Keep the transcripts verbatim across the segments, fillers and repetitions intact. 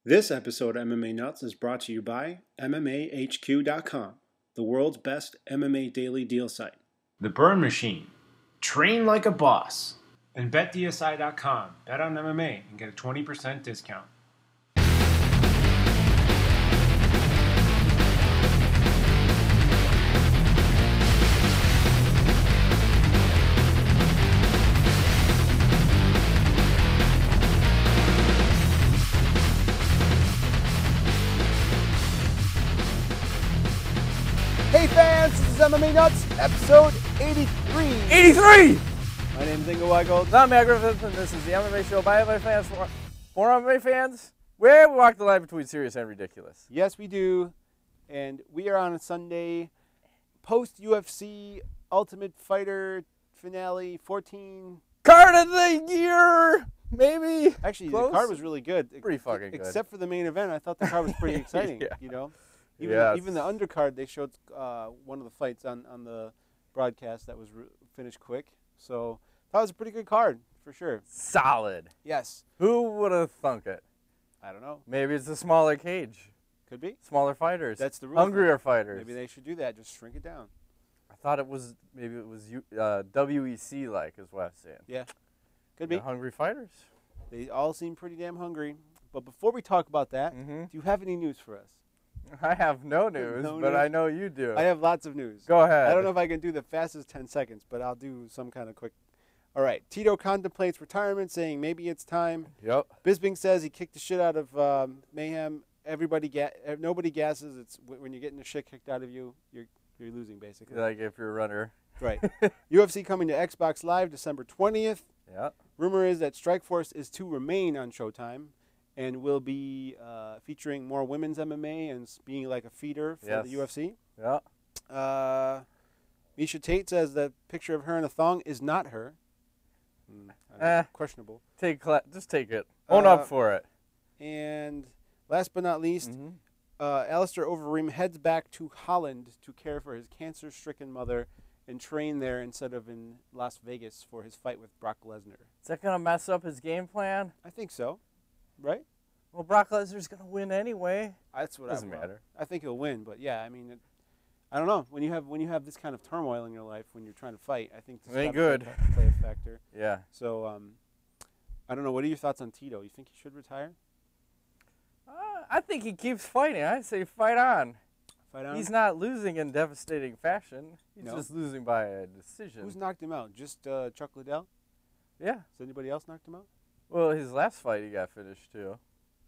This episode of M M A Nuts is brought to you by M M A H Q dot com, the world's best M M A daily deal site. The Burn Machine. Train like a boss. And Bet D S I dot com. Bet on M M A and get a twenty percent discount. Hey fans, this is M M A Nuts, episode eighty-three. eighty-three! My name is Ingo Weigold. I'm Matt Griffith, and this is the M M A show by M M A fans for, for M M A fans, where we walk the line between serious and ridiculous. Yes, we do. And we are on a Sunday, post-U F C Ultimate Fighter finale fourteen. Card of the year, maybe. Actually, Close? the card was really good. Pretty fucking good. Except for the main event, I thought the card was pretty exciting, Yeah. you know? Even, Yes. even the undercard, they showed uh, one of the fights on, on the broadcast that was re- finished quick. So that was a pretty good card, for sure. Solid. Yes. Who would have thunk it? I don't know. Maybe it's a smaller cage. Could be. Smaller fighters. That's the rule. Hungrier fighters. Maybe they should do that. Just shrink it down. I thought it was, maybe it was U- uh, W E C-like, is what I'm saying. Yeah. Could be. The hungry fighters. They all seem pretty damn hungry. But before we talk about that, Mm-hmm. do you have any news for us? I have no news, No but news? I know you do. I have lots of news. Go ahead. I don't know if I can do the fastest ten seconds, but I'll do some kind of quick. All right. Tito contemplates retirement, saying maybe it's time. Yep. Bisping says he kicked the shit out of um, Mayhem. Everybody, ga- eh, nobody gasses. It's w- when you're getting the shit kicked out of you, you're you're losing basically. Like if you're a runner. Right. U F C coming to Xbox Live December twentieth. Yeah. Rumor is that Strikeforce is to remain on Showtime and will be uh, featuring more women's M M A and s- being like a feeder for Yes. the U F C. Yeah. Uh, Misha Tate says the picture of her in a thong is not her. Hmm, I don't know, Eh. questionable. Take cla- just take it. Own Uh, up for it. And last but not least, Mhm. uh, Alistair Overeem heads back to Holland to care for his cancer-stricken mother and train there instead of in Las Vegas for his fight with Brock Lesnar. Is that gonna mess up his game plan? I think so, right? Well, Brock Lesnar's gonna win anyway. That's what Doesn't I, well, matter. I think he'll win, but yeah, I mean, it, I don't know. When you have when you have this kind of turmoil in your life when you're trying to fight, I think this It ain't gotta good. Play, play a factor. Yeah. So, um, I don't know. What are your thoughts on Tito? You think he should retire? Uh, I think he keeps fighting. I say fight on. Fight on. He's not losing in devastating fashion. He's No. just losing by a decision. Who's knocked him out? Just uh, Chuck Liddell? Yeah. Has anybody else knocked him out? Well, his last fight he got finished too.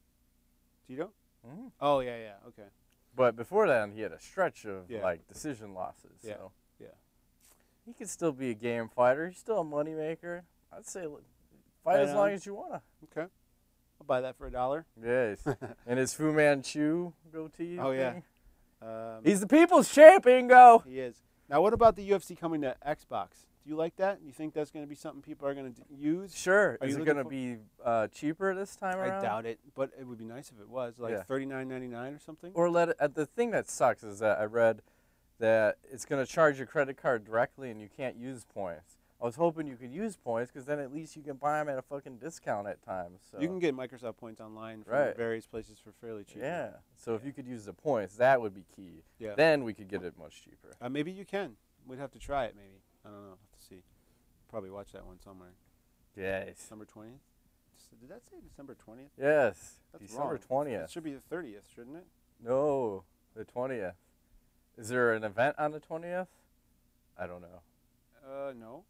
Tito? hmm Oh yeah, yeah. Okay. But before then, he had a stretch of Yeah. like decision losses. Yeah. So. Yeah. He could still be a game fighter. He's still a moneymaker. I'd say look, fight Right as long on. as you wanna. Okay. I'll buy that for a dollar. Yes. And his Fu Manchu goatee. Oh, yeah. thing. Um, He's the people's champion, go. he is. Now, what about the U F C coming to Xbox? Do you like that? You think that's going to be something people are going to use? Sure. Are Is you it looking going to be uh, cheaper this time I around? doubt it, but it would be nice if it was like Yeah. thirty-nine ninety-nine or something. Or let it, uh, the thing that sucks is that I read that it's going to charge your credit card directly and you can't use points. I was hoping you could use points because then at least you can buy them at a fucking discount at times. So. You can get Microsoft points online from Right. various places for fairly cheap. Yeah. So if you could use the points, that would be key. Yeah. Then we could get it much cheaper. Uh, maybe you can. We'd have to try it. Maybe. I don't know. Have to see. Probably watch that one somewhere. Yes. December twentieth. Did that say December twentieth? Yes. That's December wrong. It twentieth. should be the thirtieth, shouldn't it? No, the twentieth. Is there an event on the twentieth? I don't know. Uh, no.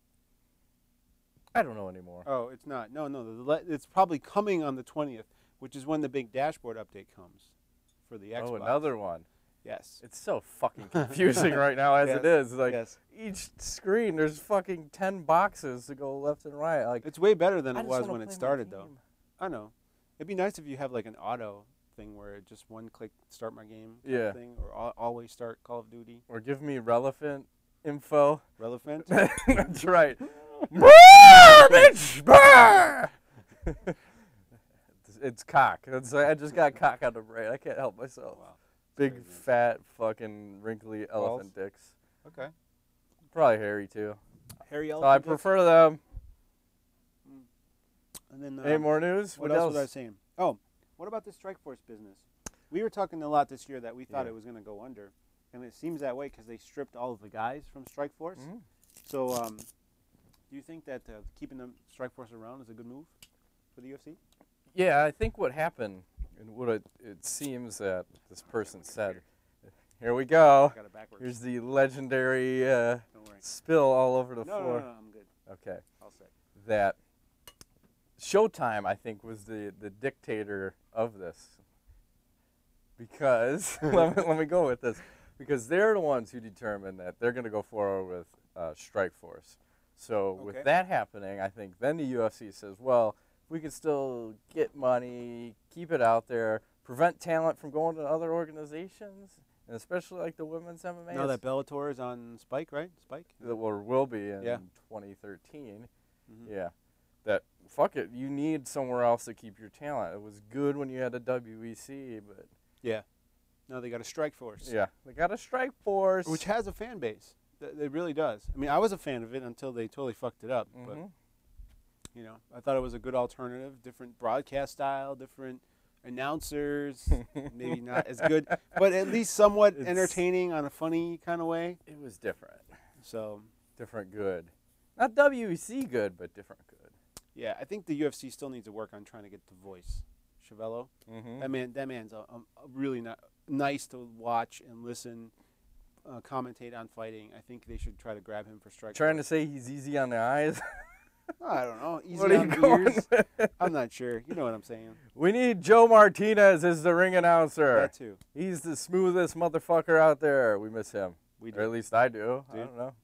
I don't know anymore. Oh, it's not. No, no. The, le- it's probably coming on the twentieth, which is when the big dashboard update comes for the Xbox. Oh, another one. Yes. It's so fucking confusing right now as it Yes, is. Like yes. each screen, there's fucking ten boxes to go left and right. Like It's way better than I it just was wanna when it play my started, though. game. I know. It'd be nice if you have like an auto thing where it just one click start my game kind Yeah. of thing, or al- always start Call of Duty. Or give me relevant info. Relevant. That's right. Brrr, bitch, brrr. It's- It's cock. It's, I just got cock on the brain. I can't help myself. Wow. Big, Crazy. fat, fucking, wrinkly elephant dicks. Okay. Probably hairy, too. Harry So Elephant. I Dicks. prefer them. And then Any um, more news? What, else was I saying? Oh, What about the Strikeforce business? We were talking a lot this year that we thought Yeah. it was going to go under, and it seems that way because they stripped all of the guys from Strikeforce. Mm-hmm. So, um, do you think that uh, keeping the Strikeforce around is a good move for the U F C? Yeah, I think what happened, and what it, it seems that this person said, here we go. Got it backwards. Here's the legendary uh, Don't worry. spill all over the No, no, floor. no, no, I'm good. Okay. I'll say. That Showtime, I think, was the, the dictator of this. Because, let, me, let me go with this, because they're the ones who determined that they're going to go forward with uh, Strikeforce. So Okay. with that happening, I think then the U F C says, well, we can still get money, keep it out there, prevent talent from going to other organizations, and especially like the women's M M A. Now that Bellator is on Spike, right? Spike? that will, will be in Yeah. twenty thirteen. Mhm. Yeah. That, fuck it, you need somewhere else to keep your talent. It was good when you had a W E C, but Yeah. Now they got a Strikeforce. yeah, they got a Strike Force. Which has a fan base. Th- It really does. I mean, I was a fan of it until they totally fucked it up. But, Mhm. you know, I thought it was a good alternative. Different broadcast style, different announcers. Maybe not as good, but at least somewhat It's- entertaining on a funny kind of way. It was different. So, Different good. Not W E C good, but different good. yeah, I think the U F C still needs to work on trying to get the voice. Chevello. Mm-hmm. That man, that man's a, a really not, nice to watch and listen, uh, commentate on fighting. I think they should try to grab him for strike. Trying to say he's easy on the eyes. I don't know. Easy What are on you the going ears. with? I'm not sure. You know what I'm saying. We need Joe Martinez as the ring announcer. That too. He's the smoothest motherfucker out there. We miss him. We Or at do. least I do. I Do you? don't know.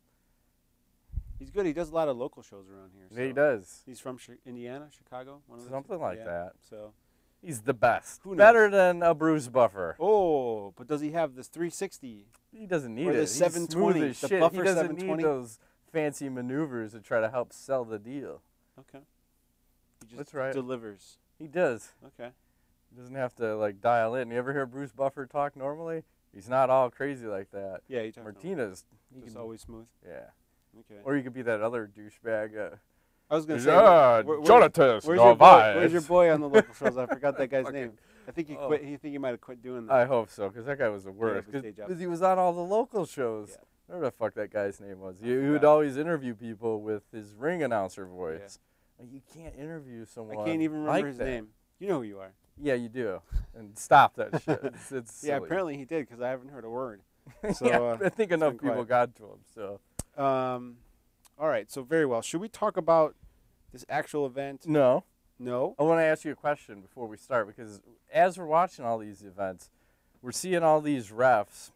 He's good. He does a lot of local shows around here. Yeah, he so. does. He's from Chi- Indiana, Chicago, one of the Something two. like Yeah, that. So, He's the best. Who knows? Better than a Bruce Buffer. oh, but does he have this three sixty? He doesn't need Or the it. He's seven twenty, smooth as the shit. Buffer he doesn't seven twenty? need those fancy maneuvers to try to help sell the deal. Okay. He just That's right. delivers. He does. Okay. He doesn't have to like dial in. You ever hear Bruce Buffer talk normally? He's not all crazy like that. Yeah, you talk Martinez, he Just can, always smooth. yeah. Okay. Or you could be that other douchebag. Uh, I was gonna say, yeah, where- where's- Jonathan Where's your boy? Narvaez. Where's your boy on the local shows? I forgot that guy's Fucking- name. I think he oh. quit. He think he might have quit doing that. I hope so, because that guy was the worst. his day job. Because he was on all the local shows. Yeah. Whatever the fuck that guy's name was. I He, he would forgot. always interview people with his ring announcer voice. And you can't interview I someone. can't even remember like his that. name. You know who you are. Yeah, you do. And stop that shit. It's, it's Yeah, silly. apparently he did because I haven't heard a word. So, yeah, uh, I think enough been people quiet. got to him. So Um, all right. So very well. Should we talk about this actual event? no, No. I want to ask you a question before we start, because as we're watching all these events, we're seeing all these refs.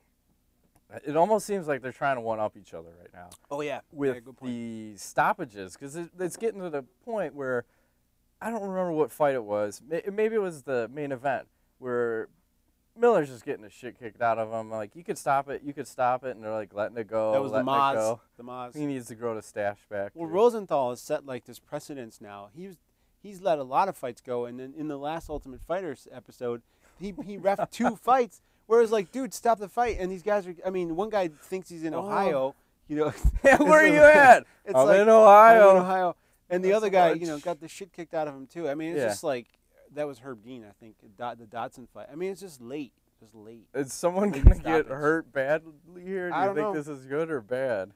It almost seems like they're trying to one up each other right now Oh yeah. with Yeah, good point. the stoppages, because it, it's getting to the point where I don't remember what fight it was. May- Maybe it was the main event where Miller's just getting the shit kicked out of him. Like, you could stop it, you could stop it, and they're like letting it go. That was the letting it Maz. go. The Maz. He needs to grow the stash back. Well, too. Rosenthal has set like this precedence now. He's he's let a lot of fights go, and then in the last Ultimate Fighters episode, he he reffed two fights. Whereas, like, dude, stop the fight, and these guys are. I mean, one guy thinks he's in Oh. Ohio. You know. Yeah, where are it's you like- at? It's I'm like, in Ohio. I'm in Ohio. And the That's other so guy, much. you know, got the shit kicked out of him too. I mean, it's Yeah. just like that was Herb Dean, I think, Dot- the Dotson fight. I mean, it's just late, just late. Is someone Late gonna get stoppage. hurt badly here? Do I you don't think know. this is good or bad?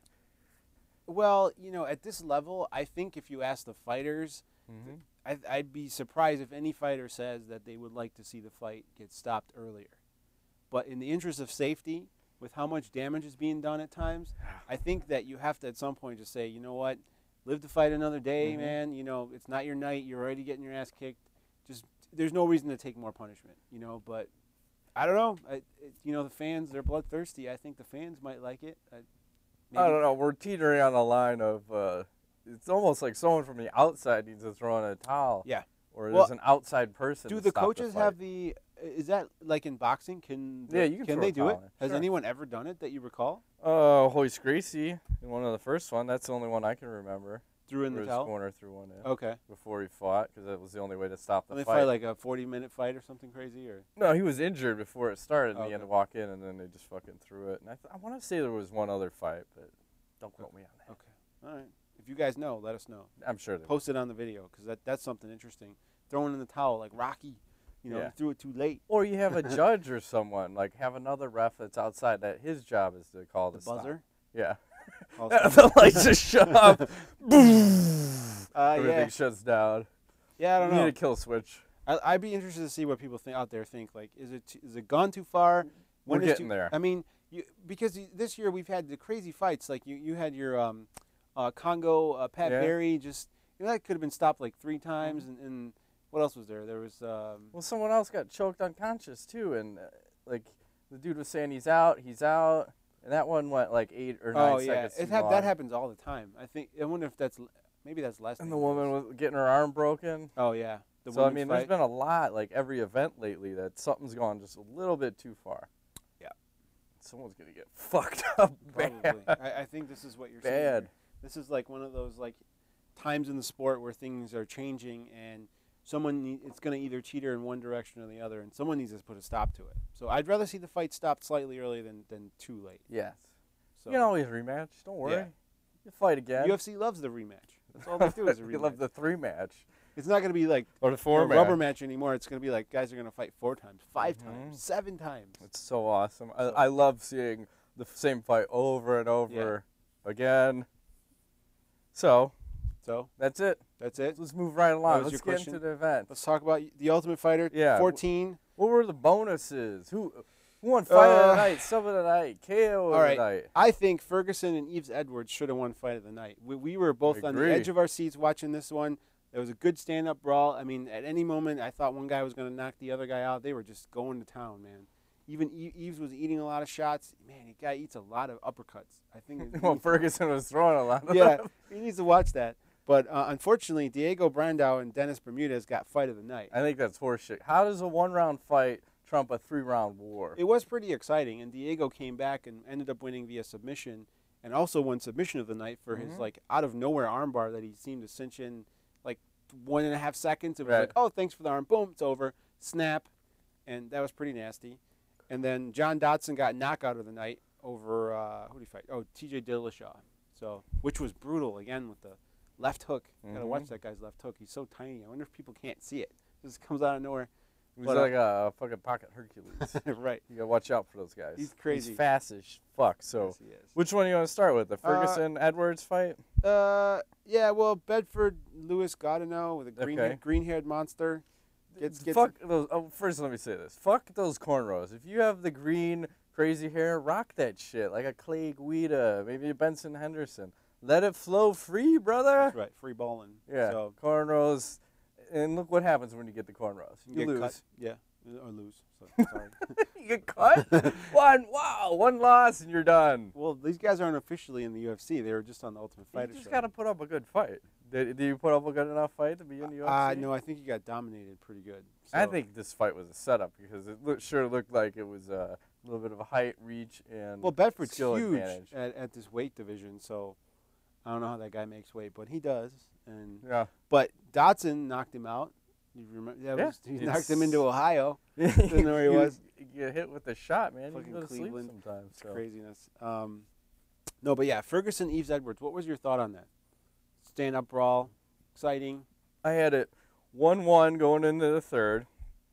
Well, you know, at this level, I think if you ask the fighters, Mm-hmm. I, I'd be surprised if any fighter says that they would like to see the fight get stopped earlier. But in the interest of safety, with how much damage is being done at times, I think that you have to at some point just say, you know what, live to fight another day, Mhm. man. You know, it's not your night. You're already getting your ass kicked. Just there's no reason to take more punishment, you know. But I don't know. I, it, you know, the fans, they're bloodthirsty. I think the fans might like it. I, I don't know. We're teetering on the line of. Uh, it's almost like someone from the outside needs to throw in a towel. Yeah. Or Well, there's an outside person. Do to the stop coaches the have fight. the? Is that like in boxing? Can the, Yeah, you can throw a they do it? towel in. Has Sure. anyone ever done it that you recall? Uh, Hoist Gracie, in one of the first one. That's the only one I can remember. Threw in Threw the his towel. corner threw one in Okay. before he fought, because that was the only way to stop the And they fight. fight like a forty-minute fight or something crazy, or No, he was injured before it started, and Oh, he had okay. to walk in, and then they just fucking threw it. And I, th- I want to say there was one other fight, but don't quote me on that. okay. All right. If you guys know, let us know. I'm sure they Post it on the video because that, that's something interesting. Throwing in the towel like Rocky. You know, Yeah. he threw it too late. Or you have a judge or someone, like have another ref that's outside that his job is to call the, The buzzer. Stop. Yeah. Call The lights just shut off. Boom. Uh, Everything yeah. shuts down. Yeah, I don't You need know. a kill switch. I, I'd be interested to see what people think out there think. Like, is it is it gone too far? We're When is getting too, there. I mean, you, because y- this year we've had the crazy fights. Like you, you had your um, uh, Congo uh, Pat Yeah. Barry. Just you know, that could have been stopped like three times. And, and what else was there? There was um, Well, someone else got choked unconscious too, and uh, like the dude was saying he's out, he's out, and that one went like eight or nine oh yeah, seconds it too hap- long. that happens all the time. I think I wonder if that's l- maybe that's less. And the dangerous. woman was getting her arm broken. Oh yeah. The So I women's mean, fight. there's been a lot, like every event lately, that something's gone just a little bit too far. Yeah. Someone's gonna get fucked up Probably. bad. I, I think this is what you're saying. Bad. here. This is like one of those like times in the sport where things are changing and someone need, it's going to either teeter in one direction or the other, and someone needs to put a stop to it. So I'd rather see the fight stopped slightly earlier than, than too late. Yes. So You can always rematch. Don't worry. Yeah. You fight again. U F C loves the rematch. That's all they do is a You love rematch. the three match It's not going to be like or the a four match. rubber match anymore. It's going to be like guys are going to fight four times, five Mhm. times, seven times. It's so awesome. I, So- I love seeing the f- same fight over and over again. So So that's it. that's it. Let's move right along. was Let's your get question? into the event. Let's talk about the Ultimate Fighter Yeah. fourteen. What were the bonuses? Who who won fight of Uh, the night, sub of the night, K O of all right. the night? I think Ferguson and Yves Edwards should have won Fight of the Night. We, we were both on the agree. edge of our seats watching this one. There was a good stand-up brawl. I mean, at any moment, I thought one guy was going to knock the other guy out. They were just going to town, man. Even E- Yves was eating a lot of shots. Man, the guy eats a lot of uppercuts. I think. Well, Ferguson was throwing a lot of yeah, them. he needs to watch that. But uh, unfortunately, Diego Brandao and Dennis Bermudez got Fight of the Night. I think that's horseshit. How does a one-round fight trump a three-round war? It was pretty exciting, and Diego came back and ended up winning via submission, and also won submission of the night for his Mhm. like out of nowhere armbar that he seemed to cinch in like one and a half seconds. It was Right. like, oh, thanks for the arm, boom, it's over, snap, and that was pretty nasty. And then John Dodson got knockout of the night over uh, who did he fight? Oh, T J Dillashaw. So which was brutal again with the left hook. You gotta watch Mhm. that guy's left hook. He's so tiny. I wonder if people can't see it. It just comes out of nowhere. He was But, uh, like a fucking pocket Hercules. right. You gotta watch out for those guys. He's crazy. He's fast as fuck. So, Yes, he is. which one do you want to start with? The Ferguson Edwards fight? Uh, yeah, well, Bedford Lewis Godineau with a green Okay. green haired monster. Gets, gets Fuck those. Oh, first, let me say this. Fuck those cornrows. If you have the green crazy hair, rock that shit like a Clay Guida, maybe a Benson Henderson. Let it flow free, brother. That's right, free balling. Yeah, So cornrows. And look what happens when you get the cornrows. you, You, get lose. cut. Yeah, or lose. So, sorry. You get cut. one. Wow. One loss and you're done. Well, these guys aren't officially in the U F C. They were just on the Ultimate You Fighter just show. gotta put up a good fight. Did, did you put up a good enough fight to be in the U F C? Uh, no, I think he got dominated pretty good. I So- think this fight was a setup because it look, sure looked like it was a little bit of a height, reach, and Well, Bedford's skill huge advantage. at, at this weight division, so I don't know how that guy makes weight, but he does. And Yeah. but Dotson knocked him out. You remember? That Yeah, was, he it's- knocked him into Ohio. Didn't know where he You- was. You get hit with a shot, man. Fucking you go to Cleveland. sleep sometimes. It's So. craziness. Um, no, but yeah, Ferguson, Yves Edwards. What was your thought on that? Stand up brawl, exciting. I had it one one going into the third,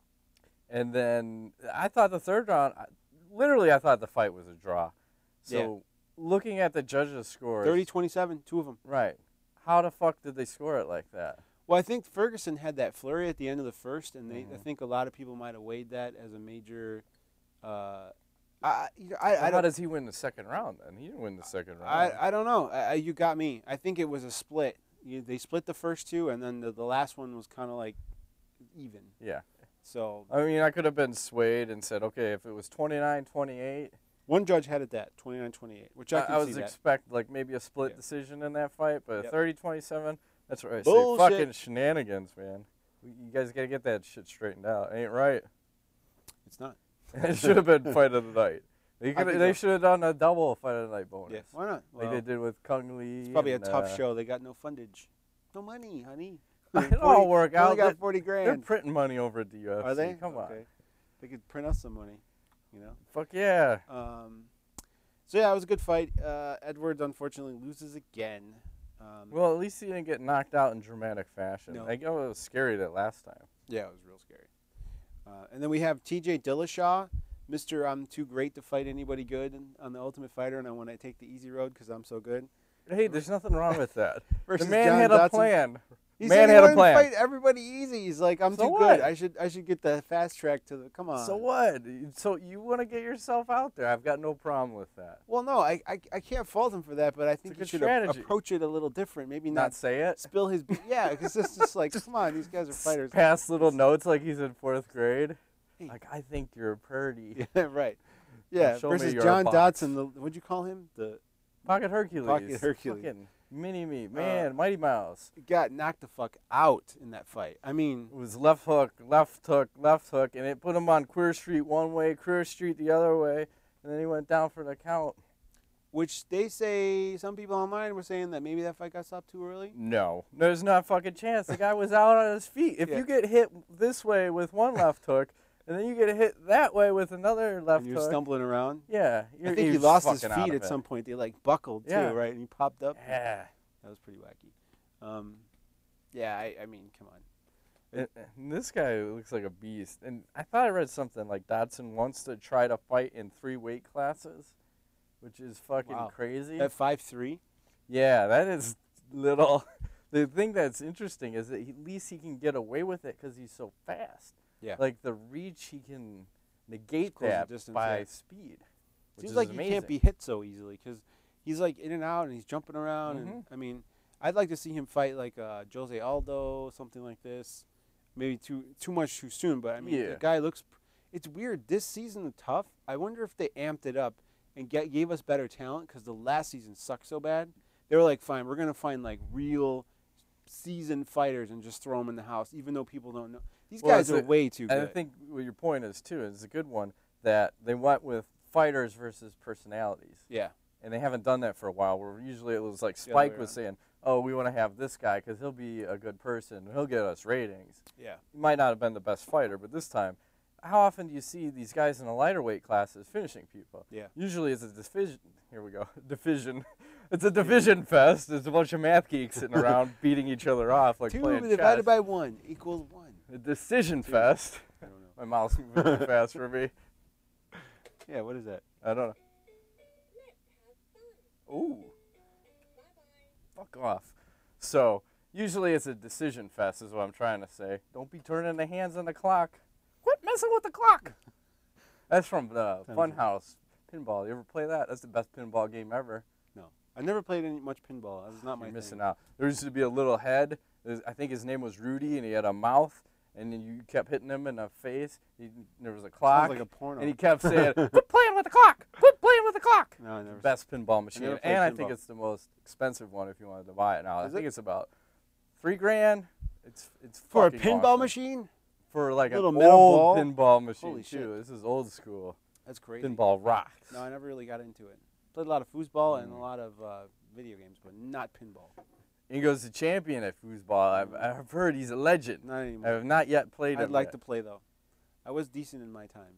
and then I thought the third round, I- literally, I thought the fight was a draw. So looking at the judges' scores, thirty twenty-seven, two of them. right? How the fuck did they score it like that? Well, I think Ferguson had that flurry at the end of the first, and they, I Mhm. think a lot of people might have weighed that as a major. Uh, I, I, I, I How don't, does he win the second round then? He didn't win the second round. I, I don't know. I, I, you got me. I think it was a split. You, they split the first two, and then the, the last one was kind of like even. yeah. So I mean, I could have been swayed and said, okay, if it was twenty-nine twenty-eight, one judge had it that twenty-nine twenty-eight, which I I, can I see was that. expect like maybe a split Yeah. decision in that fight, but Yep. thirty twenty-seven, that's what I say. Bullshit. Fucking shenanigans, man. You guys got to get that shit straightened out. Ain't right. It's not. It should have been fight of the night. They, I think they so. should have done a double fight of the night bonus. Yeah, why not? Like Well, they did with Kung Lee. it's probably a and, tough uh, show. They got no fundage. No money, honey. It'll all work they only out. got They're- forty They're grand. printing money over at the U F C. Are they? Come on. Okay. They could print us some money, you know. Fuck yeah. Um, so yeah, it was a good fight. Uh, Edwards unfortunately loses again. Um, Well, at least he didn't get knocked out in dramatic fashion. No. I know it was scary that last time. yeah, it was real scary. Uh, and then we have T J Dillashaw, Mister I'm too great to fight anybody good on the Ultimate Fighter, and I want to take the easy road because I'm so good. Hey, there's nothing wrong with that. Versus the man John had a Dotson. plan. He man said he had a wanted plan. to fight everybody easy. He's like, I'm So too what? good. I should I should get the fast track to the. Come on. So what? So you want to get yourself out there? I've got no problem with that. Well, no, I, I I can't fault him for that, but I think a he good should a- strategy. approach it a little different. Maybe Not not say it. spill his. Be- yeah, because it's just like, come on, these guys are fighters. Pass little notes like he's in fourth grade. Hey. Like, I think you're pretty. Yeah, right. Yeah, Show me versus your John box. Dotson. The, what'd you call him? The Pocket Hercules. Pocket Hercules. Fucking mini me. Man, Uh, Mighty Mouse. got knocked the fuck out in that fight. I mean, It was left hook, left hook, left hook, and it put him on Queer Street one way, Queer Street the other way, and then he went down for the count. which they say some people online were saying that maybe that fight got stopped too early. No, there's not a fucking chance. The guy was out on his feet. If Yeah. you get hit this way with one left hook, and then you get hit that way with another left And you're hook, stumbling around. yeah, I you're, think he you're lost his fucking out feet of at it. some point. They like buckled too, Yeah. right? And he popped up. Yeah. That was pretty wacky. Um, yeah, I, I mean, come on. And- and this guy looks like a beast. And I thought I read something like Dodson wants to try to fight in three weight classes, which is fucking Wow. crazy. At five three. Yeah, that is little. The thing that's interesting is that he, at least he can get away with it because he's so fast. Yeah. Like the reach, he can negate Close the that distance, by yeah. speed. Which Seems is like amazing. he can't be hit so easily because he's like in and out and he's jumping around. And Mhm. I mean, I'd like to see him fight like uh, Jose Aldo, something like this. Maybe too too much too soon, but I mean, Yeah. the guy looks. It's weird. This season of Tough, I wonder if they amped it up and get, gave us better talent because the last season sucked so bad. They were like, fine, we're gonna find like real seasoned fighters and just throw them in the house, even though people don't know. These Well, guys it's are a- way too And I good. think what your point is too is a good one that they went with fighters versus personalities, Yeah. and they haven't done that for a while. Where usually it was like The other way Spike was around. saying, "Oh, we want to have this guy because he'll be a good person. He'll get us ratings." Yeah. He might not have been the best fighter, but this time, how often do you see these guys in the lighter weight classes finishing people? Yeah. Usually it's a division. Here we go. Division. It's a division fest. There's a bunch of math geeks sitting around beating each other off like Two playing divided chess. by one equals one. A decision fest. I don't know. My mouth's moving too fast for me. Yeah. What is that? I don't know. Ooh. Fuck off. So, usually it's a decision fest is what I'm trying to say. Don't be turning the hands on the clock. Quit messing with the clock. That's from the Sounds Funhouse Pinball. You ever play that? That's the best pinball game ever. No. I never played any much pinball. That was not my You're missing thing. out. There used to be a little head. There's- I think his name was Rudy, and he had a mouth, and then you kept hitting him in the face. He, there was a clock, Sounds like a porno. and he kept saying, "Quit playing with the clock! Quit playing with the clock!" no, I never. Best pinball machine, never played and I think pinball. it's the most expensive one if you wanted to buy it now. Is I think it? it's about three grand. It's it's For a fucking pinball awesome. machine? For like Little an metal old ball? pinball machine Holy too. shit. This is old school. That's crazy. Pinball rocks. No, I never really got into it. Played a lot of foosball and a Mm. lot of uh, video games, but not pinball. Ingo's the champion at foosball. I've, I've heard he's a legend. Not I anymore. have not yet played I'd him like yet. to play though. I was decent in my time.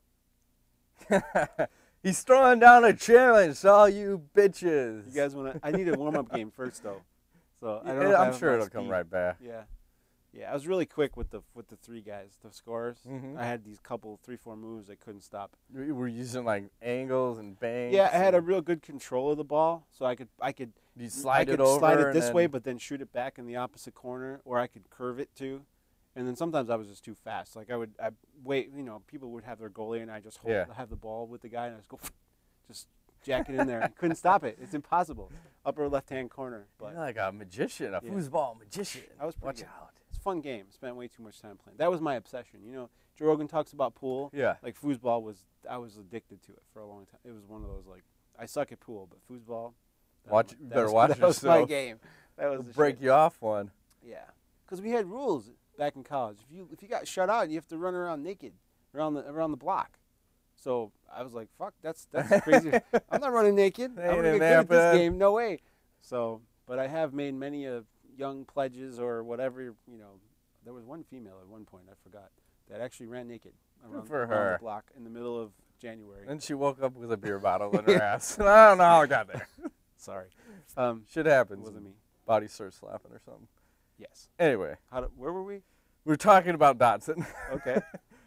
He's throwing down a challenge to all you bitches. You guys want to? I need a warm up game first though. So I don't know. Yeah, if I I'm have sure my it'll come speed. right back. Yeah, yeah. I was really quick with the with the three guys, the scorers. Mhm. I had these couple three four moves I couldn't stop. We We're using like angles and bangs. Yeah, I had a and real good control of the ball, so I could I could you I slide could it over. slide it and this then, way, but then shoot it back in the opposite corner, or I could curve it too. And then sometimes I was just too fast. Like I would, I wait. You know, people would have their goalie, and I just hold, Yeah. have the ball with the guy, and I just go, just jack it in there. I couldn't stop it. It's impossible. Upper left hand corner, but You're like a magician, a Yeah. foosball magician. I was pretty Watch good. out. it's a fun game. Spent way too much time playing. That was my obsession. You know, Joe Rogan talks about pool. Yeah. Like foosball was, I was addicted to it for a long time. It was one of those like, I suck at pool, but foosball. that Watch- was- you that better was- watch That was my yourself. game. That was We'll the break shit. you off one. Yeah, because we had rules back in college. If you if you got shut out, you have to run around naked around the around the block. So I was like, "Fuck, that's that's crazy. I'm not running naked. I'm Ain't gonna it get good at this happening? game. No way." So, but I have made many of young pledges or whatever. You know, there was one female at one point I forgot that actually ran naked around, for around her. the block in the middle of January. And she woke up with a beer bottle in her ass. I don't know how it got there. Sorry, um, Shit it happens. wasn't me. Body starts slapping or something. Yes. Anyway, How? Do, where were we? we're talking about Dotson. Okay.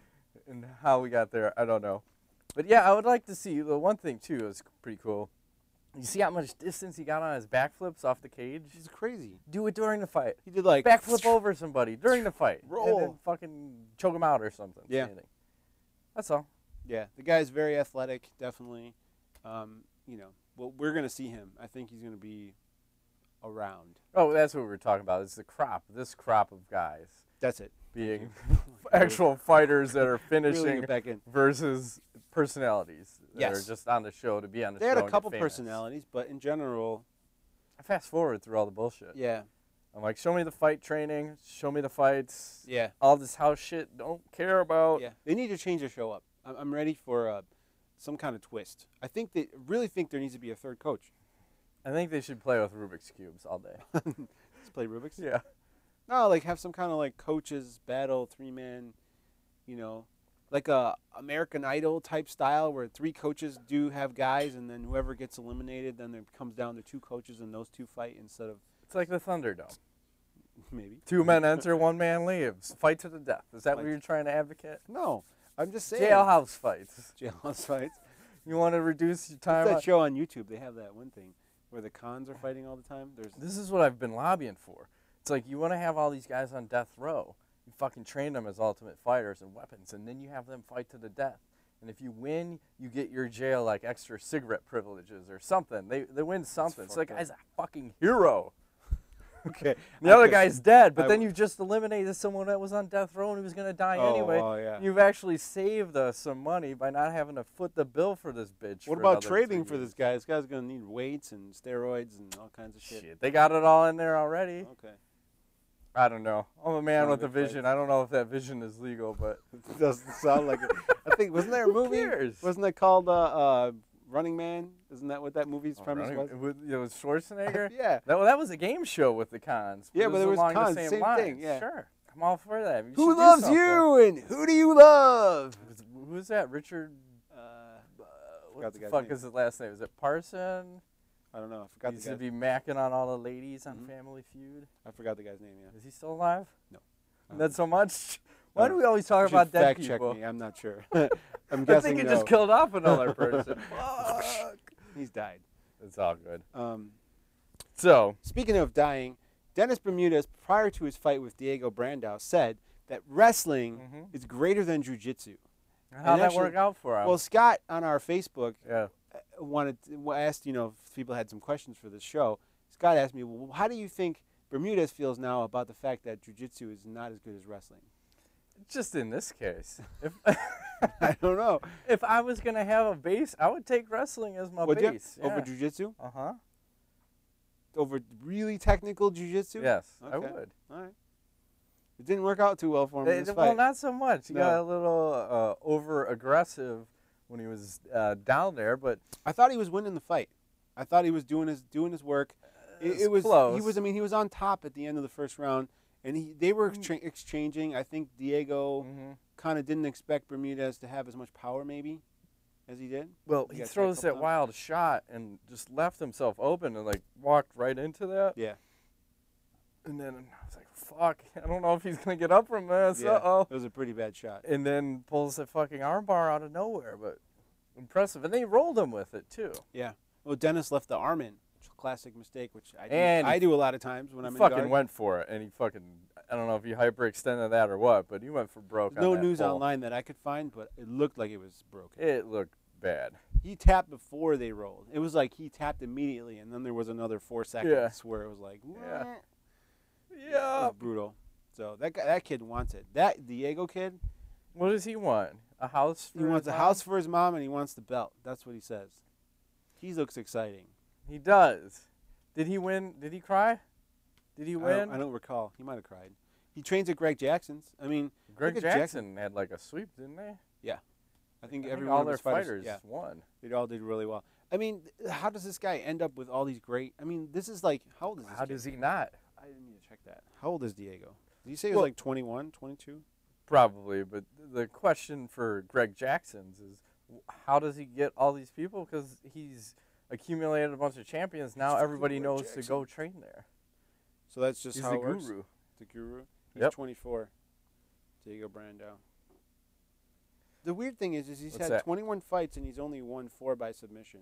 and how we got there, I don't know. But yeah, I would like to see the one thing too is pretty cool. You see how much distance he got on his backflips off the cage? He's crazy. Do it during the fight. He did like Backflip over somebody during the fight. Roll. And then fucking choke him out or something. Yeah. Standing. That's all. Yeah, the guy's very athletic, definitely. Um, you know, well, we're gonna see him. I think he's gonna be around. Oh, that's what we were talking about. It's the crop. This crop of guys That's it. being actual fighters that are Reeling finishing it back in. versus personalities that Yes. are just on the show to be on the They show. had a and get couple famous. personalities, but in general, I fast forward through all the bullshit. yeah, I'm like, show me the fight training, show me the fights. yeah, All this house shit, don't care about. yeah. They need to change the show up. I'm, I'm ready for uh, some kind of twist. I think they really think there needs to be a third coach. I think they should play with Rubik's Cubes all day. Let's play Rubik's. Yeah. No, like have some kind of like coaches battle, three man, you know, like a American Idol type style where three coaches do have guys, and then whoever gets eliminated, then it comes down to two coaches and those two fight instead of It's like the Thunderdome. maybe Two men enter, one man leaves. Fight to the death. Is that what Fight. you're trying to advocate? No, I'm just saying Jailhouse fights. jailhouse fights. You want to reduce your What's time? that on- show on YouTube? They have that one thing where the cons are fighting all the time. There's This is what I've been lobbying for. It's like you want to have all these guys on death row. You fucking train them as ultimate fighters and weapons, and then you have them fight to the death. And if you win, you get your jail like extra cigarette privileges or something. They they win something. So the fucked up. guy's a fucking hero. okay. The other Okay. guy's dead, but I then w- you've just eliminated someone that was on death row and he was going to die Oh, anyway. oh, yeah. You've actually saved us some money by not having to foot the bill for this bitch. What for about another trading three for years. this guy? This guy's gonna need weights and steroids and all kinds of shit. Shit, they got it all in there already. Okay. I don't know. I'm a man Sound with a good fight. vision. I don't know if that vision is legal, but It doesn't sound like it. I think wasn't there a Who movie? cares? Wasn't that called uh, uh, Running Man? Isn't that what that movie's Oh, premise running- was? with, you know, with Schwarzenegger. yeah. That, well, that was a game show with the cons. Yeah, it but there was along the cons, same, same lines. thing, yeah. Sure, I'm all for that. You should Who do loves something. you and who do you love? Was- Who is that? Richard. Uh, Uh, Forgot what the the guy's fuck name. is his last name? Is it Parson? I don't know. I forgot He used the to guy's. be macking on all the ladies on Mhm. Family Feud. I forgot the guy's name. Yeah. Is he still alive? No. Not so much. Why Uh, do we always talk You should about dead fact people? check me. I'm not sure. I'm I guessing think he no. just killed off another person. Fuck. He's died. It's all good. Um, So, Speaking of dying, Dennis Bermudez, prior to his fight with Diego Brandao, said that wrestling Mhm. is greater than jiu-jitsu. how'd that actually- work out for him? Well, Scott on our Facebook yeah. uh, wanted to, asked, you know, if people had some questions for this show. Scott asked me, well, how do you think Bermudez feels now about the fact that jiu-jitsu is not as good as wrestling? Just in this case, if I don't know. if I was gonna have a base, I would take wrestling as my Would you? base. Over Yeah. jiu-jitsu? Uh huh. Over really technical jiu-jitsu? Yes, I Okay. would. All right. It didn't work out too well for him in Eh, this well, fight. not so much. He No. got a little uh, over aggressive when he was uh, down there, but I thought he was winning the fight. I thought he was doing his doing his work. It, it's it was close. he was. I mean, he was on top at the end of the first round, and he they were Mm. excha- exchanging. I think Diego Mhm. kind of didn't expect Bermudez to have as much power, maybe, as he did. Well, He he got hit a throws couple that times. wild shot and just left himself open and like walked right into that. Yeah. And then I was like, "Fuck! I don't know if he's gonna get up from this." Yeah. Uh oh. It was a pretty bad shot. And then pulls the fucking armbar out of nowhere, but impressive. And they rolled him with it too. Yeah. Well, Dennis left the arm in. Classic mistake, which I do, And I he- do a lot of times when He I'm in fucking guard. went for it, and he fucking. I don't know if he hyperextended that or what, but he went for broke. There's on no that news pull. online that I could find, but it looked like it was broken. It looked bad. He tapped before they rolled. It was like he tapped immediately, and then there was another four seconds Yeah. where it was like, Yeah. It Yeah. was brutal. So that guy, that kid wants it. That Diego kid, What does he want? A house? For he wants a his house mom? for his mom, and he wants the belt. That's what he says. He looks exciting. He does. Did he win? Did he cry? Did he I win? don't, I don't recall. He might have cried. He trains at Greg Jackson's. I mean, Greg look at Jackson had like a sweep, didn't they? I think I every think one all of their his fighters, fighters yeah, won. they all did really well. I mean, th- how does this guy end up with all these great? I mean, this is like how old is this? How kid? does he not? I didn't need to check that. How old is Diego? Did you say he was Well- like twenty-one, twenty-two? Probably, but the question for Greg Jackson's is, w- how does he get all these people? Because he's accumulated a bunch of champions. Now fucking everybody Greg knows Jackson. to go train there. So that's just He's how the it works. guru. The guru. He's Yep. twenty-four. Diego Brando. the weird thing is, is he's What's had that? twenty-one fights and he's only won four by submission.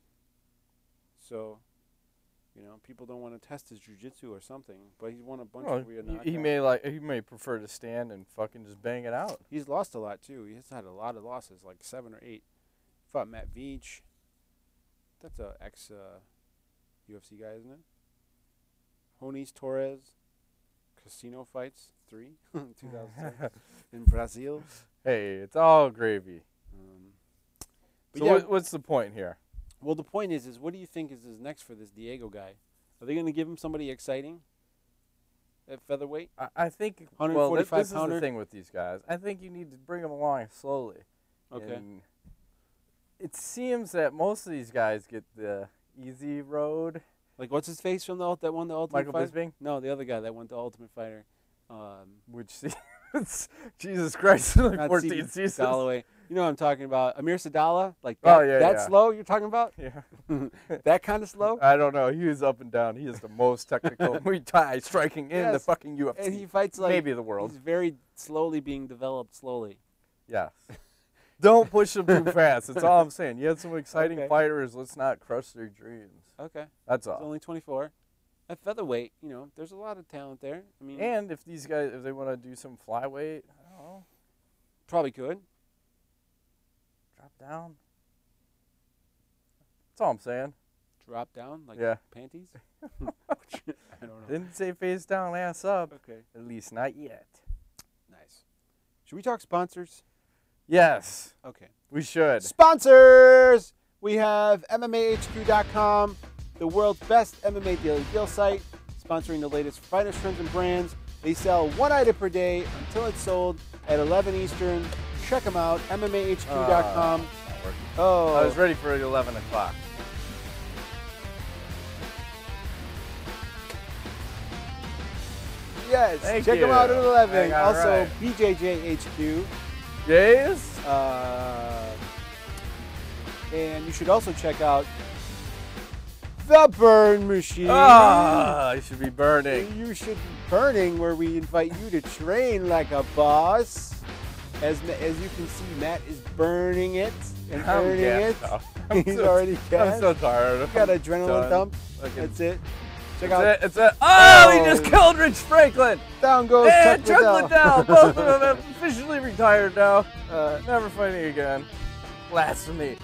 So, you know, people don't want to test his jiu-jitsu or something, but he's won a bunch Well, of weird he, he knockouts. may like he may prefer to stand and fucking just bang it out. He's lost a lot too. He's had a lot of losses, like seven or eight. Fought Matt Veach. That's a ex uh, U F C guy, isn't it? Jonis Torres. Casino fights three, two thousand six in Brazil. Hey, it's all gravy. Um, but So yeah, what, what's the point here? well, the point is, is what do you think is, is next for this Diego guy? Are they going to give him somebody exciting at featherweight? I, I think one well, this, forty-five this is pounder? the thing with these guys. I think you need to bring them along slowly. Okay. And it seems that most of these guys get the easy road. Like, what's his face from the ult- that won the Ultimate Michael Fighter? Bisping, No, the other guy that went to Ultimate Fighter. Um, which seems, Jesus Christ, like not fourteen Stephen seasons. Galloway. You know what I'm talking about? Amir Sadala? Like that, Oh, yeah, that yeah. slow you're talking about? Yeah. That kind of slow? I don't know. He is up and down. He is the most technical Muay Thai striking in the Yes. fucking U F C. And he fights like maybe the world. he's very slowly being developed slowly. Yes. Don't push them too fast. That's all I'm saying. You had some exciting Okay. fighters. Let's not crush their dreams. Okay. That's He's all. only twenty-four. At featherweight, you know, there's a lot of talent there. I mean, And if these guys, if they want to do some flyweight, I don't know, probably could. drop down. That's all I'm saying. Drop down like Yeah. panties. I don't know. Didn't say face down, ass up. Okay. At least not yet. Nice. Should we talk sponsors? Yes, Okay. we should. Sponsors! We have M M A H Q dot com, the world's best M M A daily deal site, sponsoring the latest fighters, trends, and brands. They sell one item per day until it's sold at eleven Eastern. Check them out, M M A H Q dot com. Uh, not working. oh, I was ready for eleven o'clock. yes. Thank Check them out you. at eleven. I got it Also, right. B J J H Q. Yes. Uh, and you should also check out The Burn Machine. Ah, I should be burning. You should be burning, where we invite you to train like a boss. As as you can see, Matt is burning it and I'm burning it. gassed out. I'm He's so- already I'm gassed. so tired. Got I'm adrenaline done. dump. Fucking- That's it. Check It's out it. It's it. Oh, he Oh. just killed Rich Franklin. Down Goes And Chuck Chuck Liddell. Liddell. Both of them have officially retired now. Uh, Never fighting again. Blasphemy.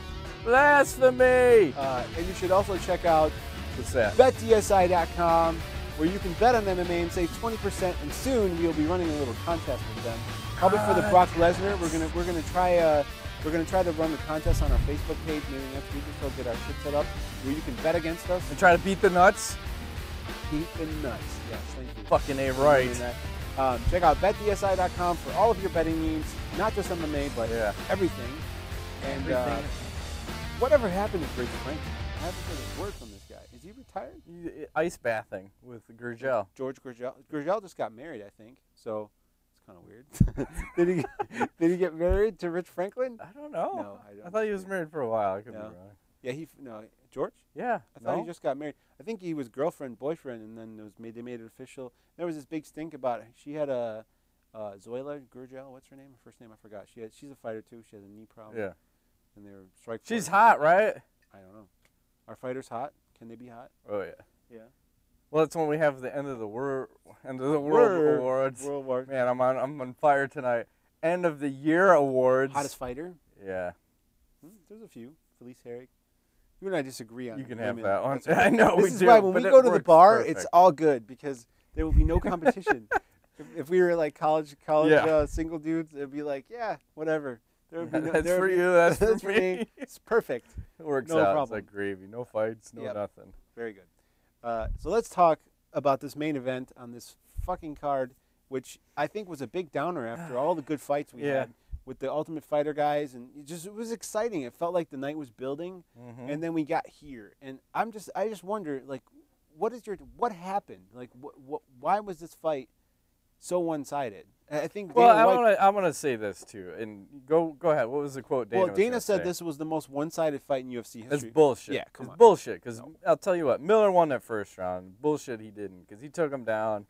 Blasphemy. uh, and you should also check out What's that? bet D S I dot com, where you can bet on M M A and save twenty percent. And soon we'll be running a little contest with them. Probably for the Brock Lesnar. We're gonna we're gonna try uh we're gonna try to run the contest on our Facebook page maybe next week or so. Get our shit set up where you can bet against us. And try to beat the nuts. Beat the nuts. Yes, thank you. Fucking A for right. doing that. Um, check out bet D S I dot com for all of your betting needs, not just M M A, but Yeah. everything. And Uh, Everything. whatever happened to Grace Franklin? I haven't heard a word from this guy. Is he retired? You- Ice bathing with Gurgel. George Gurgel. Gurgel just got married, I think. So it's kind of weird. did he? Did he get married to Rich Franklin? I don't know. No, I don't. I thought he was married for a while. I could No. be wrong. Yeah, he. No, George. Yeah. I thought no? he just got married. I think he was girlfriend, boyfriend, and then it was made. They made it official. There was this big stink about it. She had a uh, Zoila Gurgel. What's her name? Her first name I forgot. She had. She's a fighter too. She has a knee problem. Yeah. And they were strike. She's force. hot, right? I don't know. Are fighters hot? Can they be hot? Oh yeah. Yeah. Well, that's when we have the end of the world, end of the world Word. awards. World War. Man, I'm on, I'm on fire tonight. End of the year awards. Hottest fighter? Yeah. Hmm, there's a few. Felice Herrig. You and I disagree on. You can have women. that one. That's okay. I know This we is do. why when but we it go to the works bar, perfect. it's all good because there will be no competition. if, if we were like college, college Yeah. uh, single dudes, it'd be like, yeah, whatever. There would be no, That's there would for be- you, that's for me. It's perfect. It works no out. It's problem. like gravy. No fights, no Yep. nothing. Very good. Uh, so let's talk about this main event on this fucking card, which I think was a big downer after all the good fights we Yeah. had with the Ultimate Fighter guys, and it just it was exciting. It felt like the night was building, Mhm. and then we got here, and I'm just I just wonder like, what is your what happened? Like, what what why was this fight so one-sided? I I think Well, Dana I White- want to I want to say this too, and go go ahead. What was the quote? Dana well, was Dana gonna said say? this was the most one-sided fight in U F C That's history. bullshit. Yeah, come it's on. bullshit. Because No. I'll tell you what, Miller won that first round. Bullshit, he didn't. Because he took him down.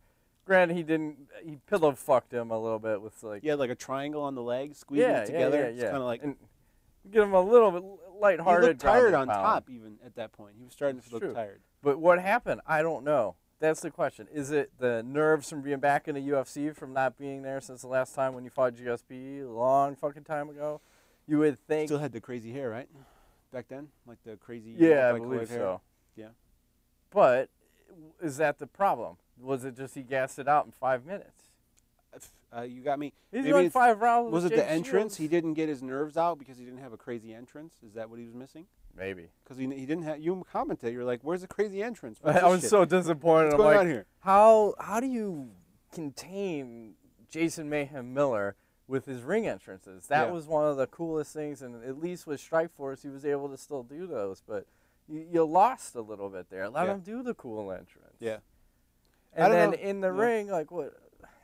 Granted, he didn't. He pillow fucked him a little bit with like. You had like a triangle on the legs, squeezing yeah, it together. Yeah, yeah, It's yeah. kind of like. And get him a little bit He lighthearted. looked tired grounded on pound. top even at that point. He was starting That's to look true. tired. But what happened? I don't know. That's the question. Is it the nerves from being back in the U F C from not being there since the last time when you fought G S P a long fucking time ago? You would think. Still had the crazy hair, right? Back then, like the crazy. Yeah, I multicolored believe hair. so. Yeah. But is that the problem? Was it just he gassed it out in five minutes? Uh, you got me. He's Maybe doing it's- five rounds. Was it with the Jake entrance? Shields. He didn't get his nerves out because he didn't have a crazy entrance. Is that what he was missing? Maybe. Because he, he didn't have. You commented. You're like, "Where's the crazy entrance?" What's I this was shit? so disappointed. What's I'm going like, on here? How how do you contain Jason Mayhem Miller with his ring entrances? That Yeah. was one of the coolest things, and at least with Strikeforce, he was able to still do those. But you, you lost a little bit there. Let Yeah. him do the cool entrance. Yeah. I And don't then know. in the Yeah. ring, like what?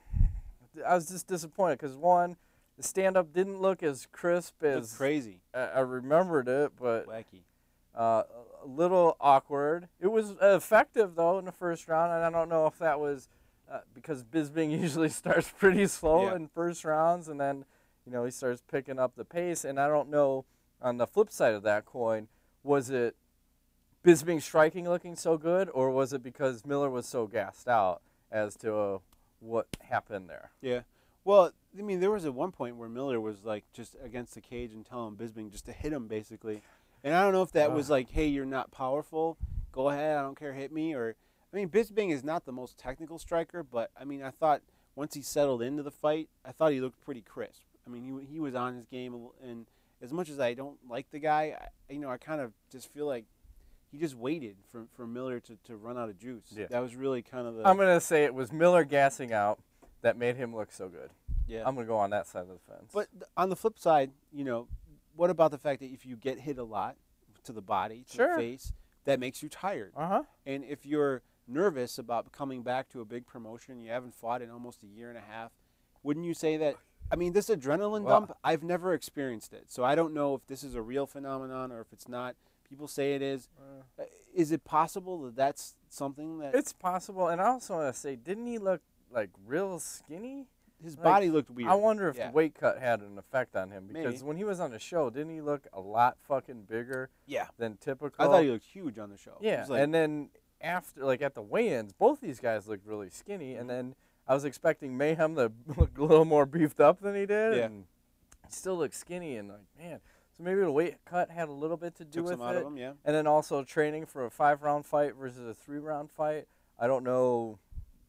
I was just disappointed because one, the stand-up didn't look as crisp It was as crazy, I, I remembered it, but wacky. uh, a little awkward. It was effective though in the first round, and I don't know if that was uh, because Bisping usually starts pretty slow Yeah. in first rounds, and then you know he starts picking up the pace. And I don't know on the flip side of that coin, was it Bisping striking looking so good, or was it because Miller was so gassed out as to uh, what happened there? Yeah. Well, I mean, there was at one point where Miller was like just against the cage and telling Bisping just to hit him, basically. And I don't know if that was Ugh. like, "Hey, you're not powerful. Go ahead. I don't care. Hit me." Or, I mean, Bisping is not the most technical striker, but I mean, I thought once he settled into the fight, I thought he looked pretty crisp. I mean, he he was on his game, a l- and as much as I don't like the guy, I, you know, I kind of just feel like he just waited for, for Miller to, to run out of juice. Yeah. That was really kind of the I'm gonna say it was Miller gassing out that made him look so good. yeah. I'm gonna go on that side of the fence. But th- on the flip side, you know, what about the fact that if you get hit a lot to the body, to Sure. the face, that makes you tired? uh huh. And if you're nervous about coming back to a big promotion, you haven't fought in almost a year and a half, wouldn't you say that? I mean, this adrenaline Well- dump, I've never experienced it. So I don't know if this is a real phenomenon or if it's not. People say it is. Uh, Is it possible that that's something that It's possible, and I also want to say, didn't he look like real skinny? his like, body looked weird? I wonder if Yeah. the weight cut had an effect on him because Maybe. when he was on the show, didn't he look a lot fucking bigger Yeah. than typical? I thought he looked huge on the show. It Yeah, was like- and then after, like at the weigh-ins, both these guys looked really skinny, and then I was expecting Mayhem to look a little more beefed up than he did, Yeah. and he still looked skinny, and like, man, so maybe the weight cut had a little bit to do took with some out it. of him, yeah. And then also training for a five-round fight versus a three-round fight. I don't know.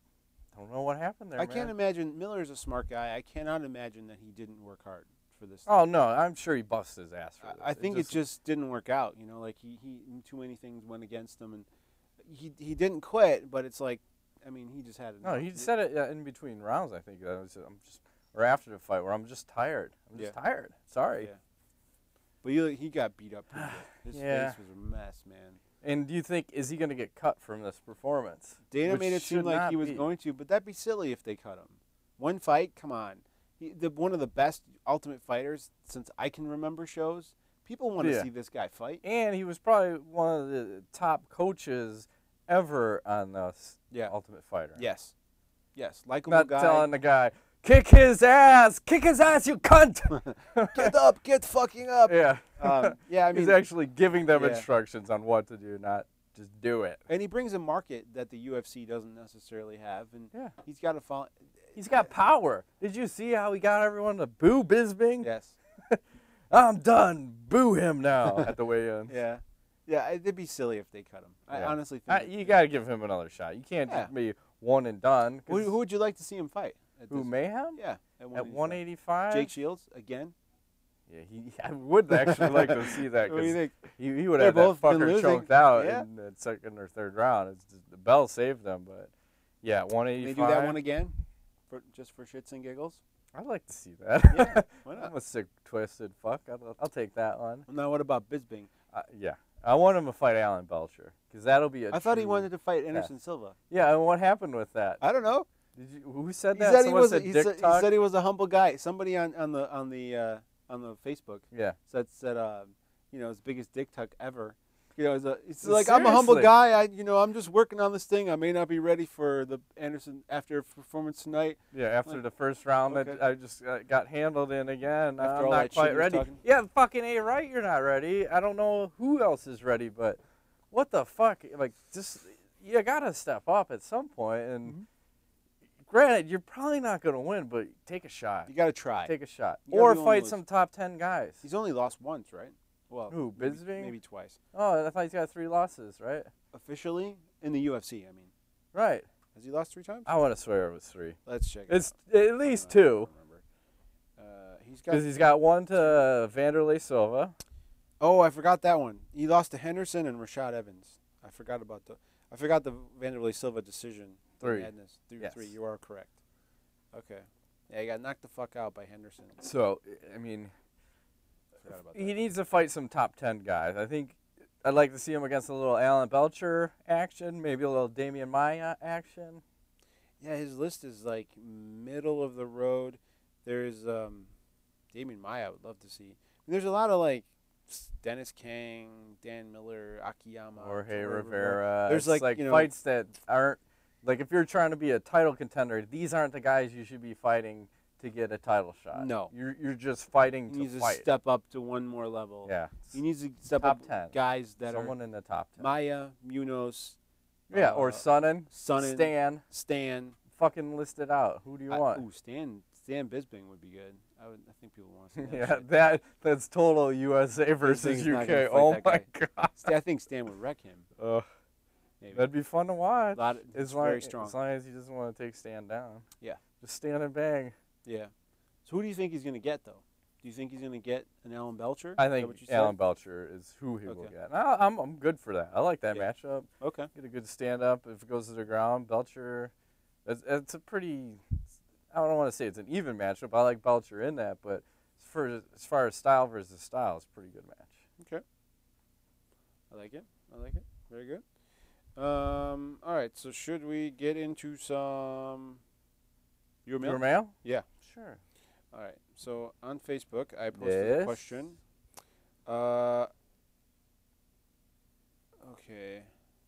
I don't know what happened there. I man. can't imagine. Miller's a smart guy. I cannot imagine that he didn't work hard for this. Oh no, I'm sure he busted his ass for this. I, I think it just, didn't work out. You know, like he, he too many things went against him, and he he didn't quit. But it's like, I mean, he just had enough. no. He said it uh, in between rounds. I think that was, I'm just or after the fight where I'm just tired. I'm just Yeah. tired. Sorry. Yeah. But he he got beat up pretty good. His Yeah. face was a mess, man. And do you think is he going to get cut from this performance? Dana Which made it seem should like not he was be. going to, but that'd be silly if they cut him. One fight, come on. He, the one of the best Ultimate Fighters since I can remember shows. People want to Yeah. see this guy fight. And he was probably one of the top coaches ever on this Yeah. Ultimate Fighter. Yes. Yes. Likeable Not guy. telling the guy, kick his ass, kick his ass, you cunt. Get up, get fucking up. yeah. Um, yeah, I mean, He's actually giving them yeah. instructions on what to do, not just do it. and he brings a market that the U F C doesn't necessarily have, and Yeah. he's got to follow. He's got power. Did you see how he got everyone to boo Bisping? Yes. I'm done. Boo him now at the weigh-in. Yeah. Yeah. It'd be silly if they cut him. I Yeah. honestly I, think. you got to give him another shot. You can't Yeah. just be one and done. who, 'cause who would you like to see him fight? At who, this- Mayhem? Yeah. At one eighty-five? Jake Shields again. Yeah, he, I would actually like to see that What do you because think? he, he would They're have that both been fucker losing. choked out Yeah. in the second or third round. It's just, the bell saved them, but yeah, one Can eighty-five. they do that one again, for just for shits and giggles? I'd like to see that. Yeah, why not? I'm a sick, twisted fuck. I'll, I'll take that one. Now what about Bisping? Uh, yeah, I want him to fight Alan Belcher because that'll be a I thought he true- wanted to fight Anderson Silva. Yeah, and what happened with that? I don't know. Did you? Who said He that? said he Someone was. said He dick said, he tuck? said he was a humble guy. Somebody on on the on the uh, on the Facebook Yeah. said said uh, you know his biggest dick tuck ever. You know, it's, a, it's like I'm a humble Seriously. guy. I, you know, I'm just working on this thing. I may not be ready for the Anderson after performance tonight. Yeah, after Like, the first round, okay. I, I just uh, got handled in again. After I'm all not that shit quite you was ready. talking? Yeah, fucking A right, you're not ready. I don't know who else is ready, but what the fuck? Like, just you gotta step up at some point. And Mm-hmm. granted, you're probably not gonna win, but take a shot. You got to try. Take a shot, You gotta or be willing fight to some lose. top ten guys. He's only lost once, right? Well, Who, maybe, Bisping? maybe twice. Oh, I thought he's got three losses, right? Officially in the U F C, I mean. Right. Has he lost three times? I want to swear it was three. Let's check it It's out. at least I don't two, remember. Uh, he's got. because he's got one to Vanderlei Silva. Oh, I forgot that one. He lost to Henderson and Rashad Evans. I forgot about the. I forgot the Vanderlei Silva decision. The Three. Madness. Three, Yes. three. You are correct. Okay. Yeah, he got knocked the fuck out by Henderson. So, I mean, Forgot about he that. needs to fight some top ten guys. I think I'd like to see him against a little Alan Belcher action, maybe a little Damian Maya action. Yeah, his list is like middle of the road. There's um, Damien Maya. I would love to see. There's a lot of like s- Dennis Kang, Dan Miller, Akiyama, Jorge Torrey Rivera. There's It's like, you know- fights that aren't like if you're trying to be a title contender, these aren't the guys you should be fighting to get a title shot. No. you're you're just fighting He to needs to fight. step up to one more level. Yeah, He needs to step Top up ten. guys that someone are in the top ten. Maya, Munoz, yeah, uh, or Sonnen, Sonnen, Stan. Stan. Fucking list it out. Who do you I- want? Ooh, Stan. Stan Bisbing would be good. I would. I think people want to see that. Yeah, shit. that that's total U S A versus thing's U not K. gonna fight Oh that my guy. god. Stan- I think Stan would wreck him. Ugh, Maybe. that'd be fun to watch. Lot of- as it's long, very strong. As long as he doesn't want to take Stan down. Yeah. Just stand and bang. Yeah. So who do you think he's going to get, though? Do you think he's going to get an Alan Belcher? I Is that think what you said? Alan Belcher is who he will Okay. get. And I, I'm I'm good for that. I like that Yeah. matchup. Okay. Get a good stand up if it goes to the ground. Belcher, it's, it's a pretty. I don't want to say it's an even matchup. I like Belcher in that, but for as far as style versus style, it's a pretty good match. Okay. I like it. I like it. Very good. Um. All right. So should we get into some your mail? Your mail? Yeah. Sure. All right. So on Facebook, I posted a Yes. question. Uh. Okay.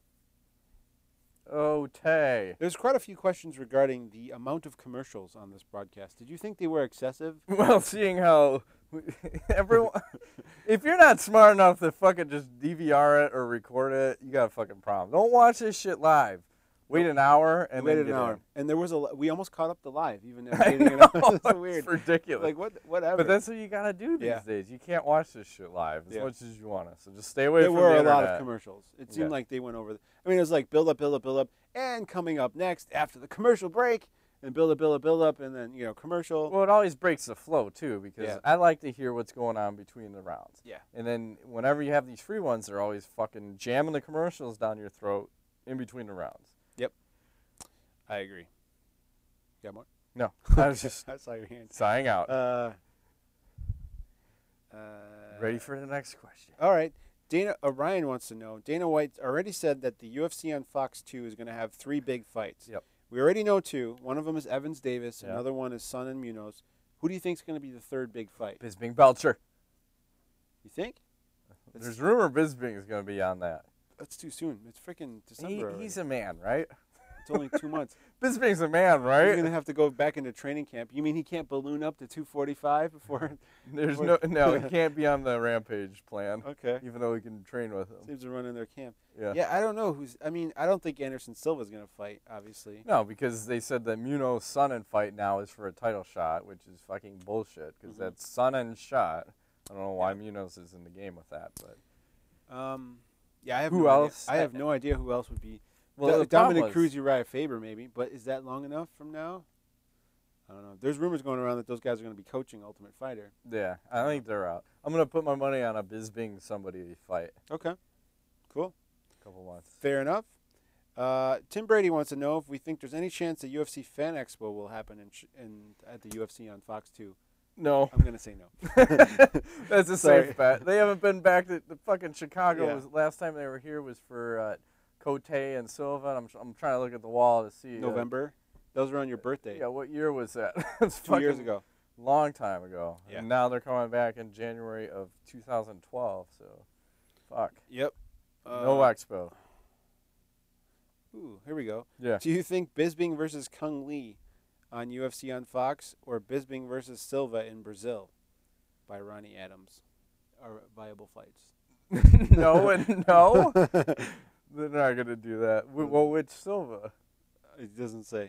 Oh, Tay. There's quite a few questions regarding the amount of commercials on this broadcast. Did you think they were excessive? Well, seeing how everyone, if you're not smart enough to fucking just D V R it or record it, you got a fucking problem. Don't watch this shit live. Wait an hour and waited then an get hour, in. and there was a. We almost caught up the live, even at I waiting an know, hour. That's it's weird. ridiculous. Like what? Whatever. But that's what you gotta do these Yeah. days. You can't watch this shit live as Yeah. much as you want to. So just stay away there from were the a lot internet. of commercials. It seemed Yeah. like they went over. The, I mean, it was like build up, build up, build up, and coming up next after the commercial break, and build up, build up, build up, and then you know commercial. Well, it always breaks the flow too because Yeah. I like to hear what's going on between the rounds. Yeah. And then whenever you have these free ones, they're always fucking jamming the commercials down your throat in between the rounds. I agree. Got more? No, I was just I saw your hand. sighing out. Uh, uh, Ready for the next question? All right. Dana Orion wants to know. Dana White already said that the U F C on Fox two is going to have three big fights. Yep. We already know two. One of them is Evans Davis. Yep. Another one is Son and Munoz. Who do you think is going to be the third big fight? Bisbing Belcher. You think? That's, There's rumor Bisbing is going to be on that. that's too soon. It's freaking He, December. already. he's a man, right? It's only two months. Bisbing's a man, You're right? going to have to go back into training camp. You mean he can't balloon up to two forty-five before? There's no no. He can't be on the Rampage plan, Okay. even though we can train with him. Seems to run in their camp. Yeah. Yeah, I don't know who's. I mean, I don't think Anderson Silva's going to fight, obviously. No, because they said that Munoz Sonnen fight now is for a title shot, which is fucking bullshit. Because Mhm. that's Sonnen shot. I don't know why Yeah. Munoz is in the game with that, but Um, yeah, I have Who no else? Idea. I have no idea who else would be. well, Do- the problem Dominic was- Cruz, Uriah Faber, maybe. But is that long enough from now? I don't know. There's rumors going around that those guys are going to be coaching Ultimate Fighter. Yeah, I think they're out. I'm gonna put my money on a Bisbing somebody fight. Okay, cool. Couple months. Fair enough. Uh, Tim Brady wants to know if we think there's any chance the U F C Fan Expo will happen in, sh- in at the U F C on Fox two. No. I'm going to say no. That's a Sorry. safe bet. They haven't been back to the fucking Chicago. Yeah. Was, last time they were here was for uh, Cote and Silva. And I'm I'm trying to look at the wall to see. uh, November. Those were on your birthday. Yeah, what year was that? It's Two years fucking ago. Long time ago. Yeah. And now they're coming back in January of two thousand twelve. So, fuck. Yep. no Uh, expo. Ooh, here we go. Yeah. Do you think Bisping versus Kung Lee on U F C on Fox or Bisping versus Silva in Brazil by Ronnie Adams are viable fights? No and no. They're not gonna do that. Wh- Well, which Silva? It doesn't say.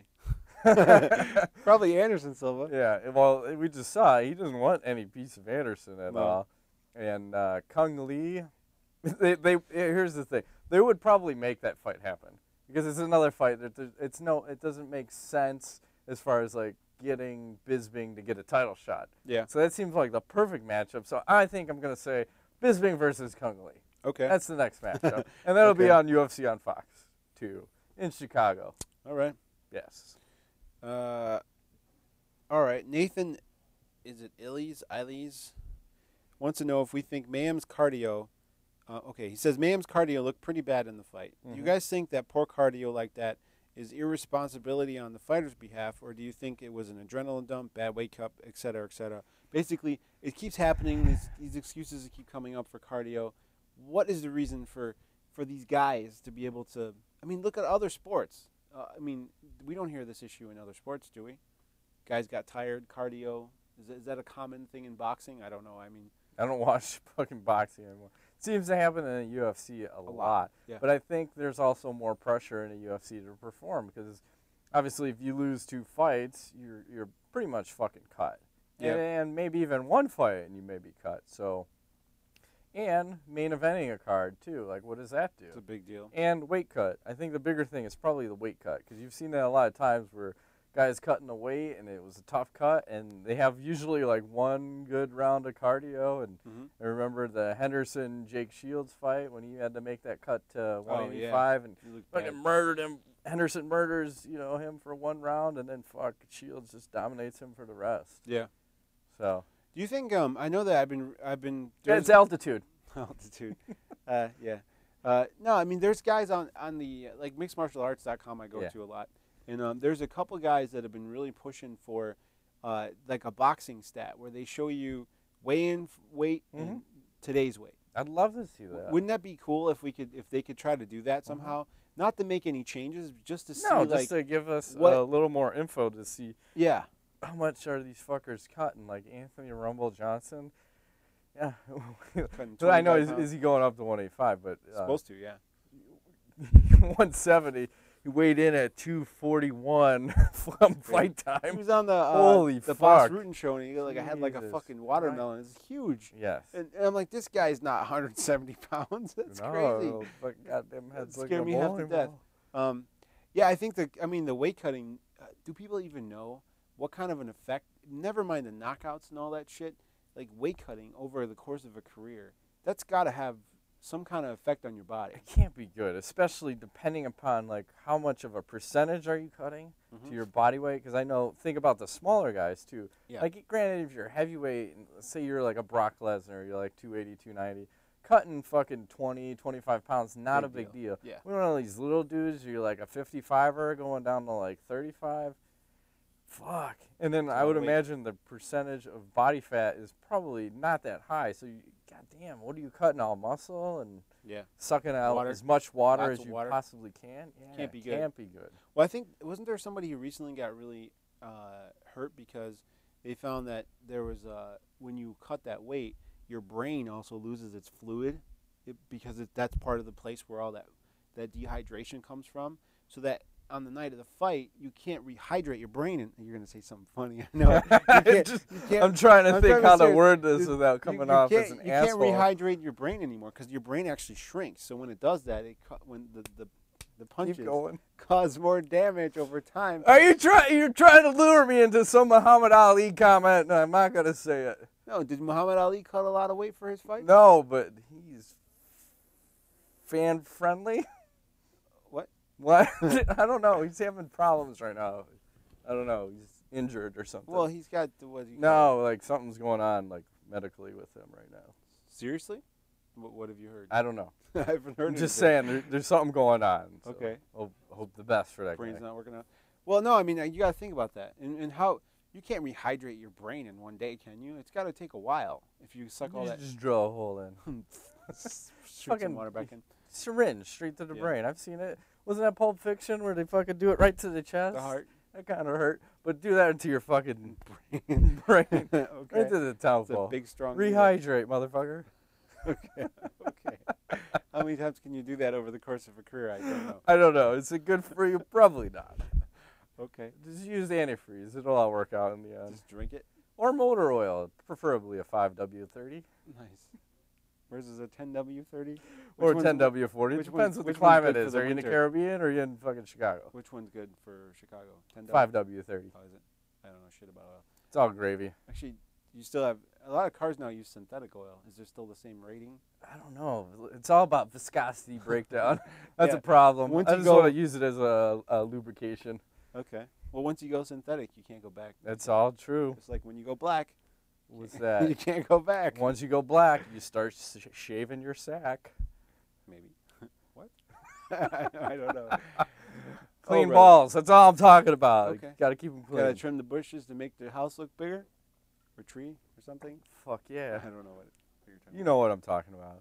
Probably Anderson Silva. Yeah. Well, we just saw he doesn't want any piece of Anderson at No. all. And uh, Kung Lee, they they here's the thing. They would probably make that fight happen because it's another fight that there's- it's no it doesn't make sense as far as like getting Bisping to get a title shot. Yeah. So that seems like the perfect matchup. So I think I'm gonna say Bisping versus Kung Lee. Okay. That's the next matchup, and that'll be Okay. on U F C on Fox too in Chicago. All right. Yes. Uh, all right. Nathan, is it Illies? Illies? Wants to know if we think Mayhem's cardio. Uh, okay, he says Mayhem's cardio looked pretty bad in the fight. Do you Mhm. guys think that poor cardio like that is irresponsibility on the fighter's behalf, or do you think it was an adrenaline dump, bad weight cut, et cetera, et cetera? Basically, it keeps happening. These, these excuses keep coming up for cardio. What is the reason for, for these guys to be able to? I mean, look at other sports. Uh, I mean, we don't hear this issue in other sports, do we? Guys got tired, cardio. Is that, is that a common thing in boxing? I don't know. I mean, I don't watch fucking boxing anymore. It seems to happen in the U F C a, lot. lot, yeah. But I think there's also more pressure in the U F C to perform because obviously if you lose two fights, you're you're pretty much fucking cut. Yeah. And, and maybe even one fight and you may be cut. So and main eventing a card too. Like what does that do? it's a big deal. And weight cut. I think the bigger thing is probably the weight cut because you've seen that a lot of times where guys cutting the weight and it was a tough cut and they have usually like one good round of cardio. And Mhm. I remember the Henderson Jake Shields fight when he had to make that cut to one eighty-five and You look fucking bad. murdered him. Henderson murders you know him for one round and then fuck Shields just dominates him for the rest. Yeah. So Do you think? Um, I know that I've been. I've been. yeah, it's altitude. altitude. uh, yeah. Uh, no, I mean, there's guys on on the uh, like mixed martial arts dot com I go Yeah. to a lot, and um, there's a couple guys that have been really pushing for, uh, like a boxing stat where they show you weigh-in f- weight and today's weight. I'd love to see that. Wouldn't that be cool if we could if they could try to do that somehow? Not to make any changes, just to see no, like just to give us what- a little more info to see yeah. how much are these fuckers cutting? Like Anthony Rumble Johnson? Yeah. Cutting But I know, twenty-five is, pounds. is he going up to one eighty-five? But uh, Supposed to, yeah. one seventy. He weighed in at two forty-one from fight He time. was on the uh, Holy the Boss fuck. Rutan show, and he like I had like a Jesus fucking watermelon. It's huge. Yes. And, and I'm like, this guy's not one hundred seventy pounds. That's crazy. No, but goddamn heads That like scared a me half to bowling death. ball. Um, yeah, I think the. I mean, the weight cutting. Uh, do people even know what kind of an effect? Never mind the knockouts and all that shit. Like weight cutting over the course of a career, that's got to have some kind of effect on your body. It can't be good, especially depending upon like how much of a percentage are you cutting Mhm. to your body weight. Because I know, think about the smaller guys too. Yeah. Like, granted, if you're heavyweight, and let's say you're like a Brock Lesnar, you're like two eighty, two ninety, cutting fucking twenty, twenty-five pounds, not Big a big deal. deal. Yeah. We're one of these little dudes, you're like a fifty-fiver going down to like thirty-five. Fuck. And then It's a I lot would of weight. imagine the percentage of body fat is probably not that high. So, you, goddamn, what are you cutting? All muscle and Yeah. sucking out Water. as much water Lots as of you water. possibly can? Yeah, Can't be good. Can't be good. Well, I think wasn't there somebody who recently got really uh, hurt because they found that there was uh, when you cut that weight, your brain also loses its fluid it, because it, that's part of the place where all that that dehydration comes from. So that on the night of the fight, you can't rehydrate your brain. And you're gonna say something funny. I know. You can't- Just- you can't- I'm trying to I'm think trying to how to say- word this you- without you- coming you off can't- as an you asshole. can't rehydrate your brain anymore because your brain actually shrinks. So when it does that, it cu- when the the, the punches Keep going. cause more damage over time. Are you trying? You're trying to lure me into some Muhammad Ali comment? No, I'm not gonna say it. No, did Muhammad Ali cut a lot of weight for his fight? No, but he's fan friendly. What? What? I don't know. He's having problems right now. I don't know. He's injured or something. Well, he's got the what? He no, like something's going on, like medically with him right now. Seriously? What, what have you heard? I don't know. I haven't heard. I'm just anything. saying, there, there's something going on. so Okay. Hope, hope the best for that Brain's guy. not working out. Well, no, I mean uh, you got to think about that, and and how you can't rehydrate your brain in one day, can you? It's got to take a while if you suck all You that. just drill a hole in. Shoot some fucking- water back in. syringe straight to the Yeah. brain. I've seen it. Wasn't that Pulp Fiction where they fucking do it right to the chest? The heart. That kind of hurt. But do that into your fucking brain. brain. Okay. Right to the It's a temple. big, strong. needle. Rehydrate, motherfucker. Okay. Okay. How many times can you do that over the course of a career? I don't know. I don't know. Is it good for you? Probably not. Okay. Just use antifreeze. It'll all work out in the end. Just drink it. Or motor oil, preferably a five W thirty. Nice. Where's is a ten W thirty? Or one's- ten W forty. It which depends one's- what which the one's climate good for is. the Are you in the winter? Caribbean or are you in fucking Chicago? Which one's good for Chicago? ten W. five W thirty. Oh, is it? I don't know shit about oil. It's all gravy. Actually, you still have a lot of cars now use synthetic oil. Is there still the same rating? I don't know. It's all about viscosity breakdown. That's Yeah. a problem. Once I you just go- want to use it as a, a lubrication. Okay. Well, once you go synthetic, you can't go back. That's all true. It's like when you go black, What's you that? can't go back. Once you go black, you start sh- shaving your sack. Maybe. What? I don't know. Clean Oh, brother. balls. That's all I'm talking about. Okay. Got to keep them clean. Gotta trim the bushes to make the house look bigger, or tree, or something. Fuck yeah. I don't know what, what you're talking You about. know what I'm talking about.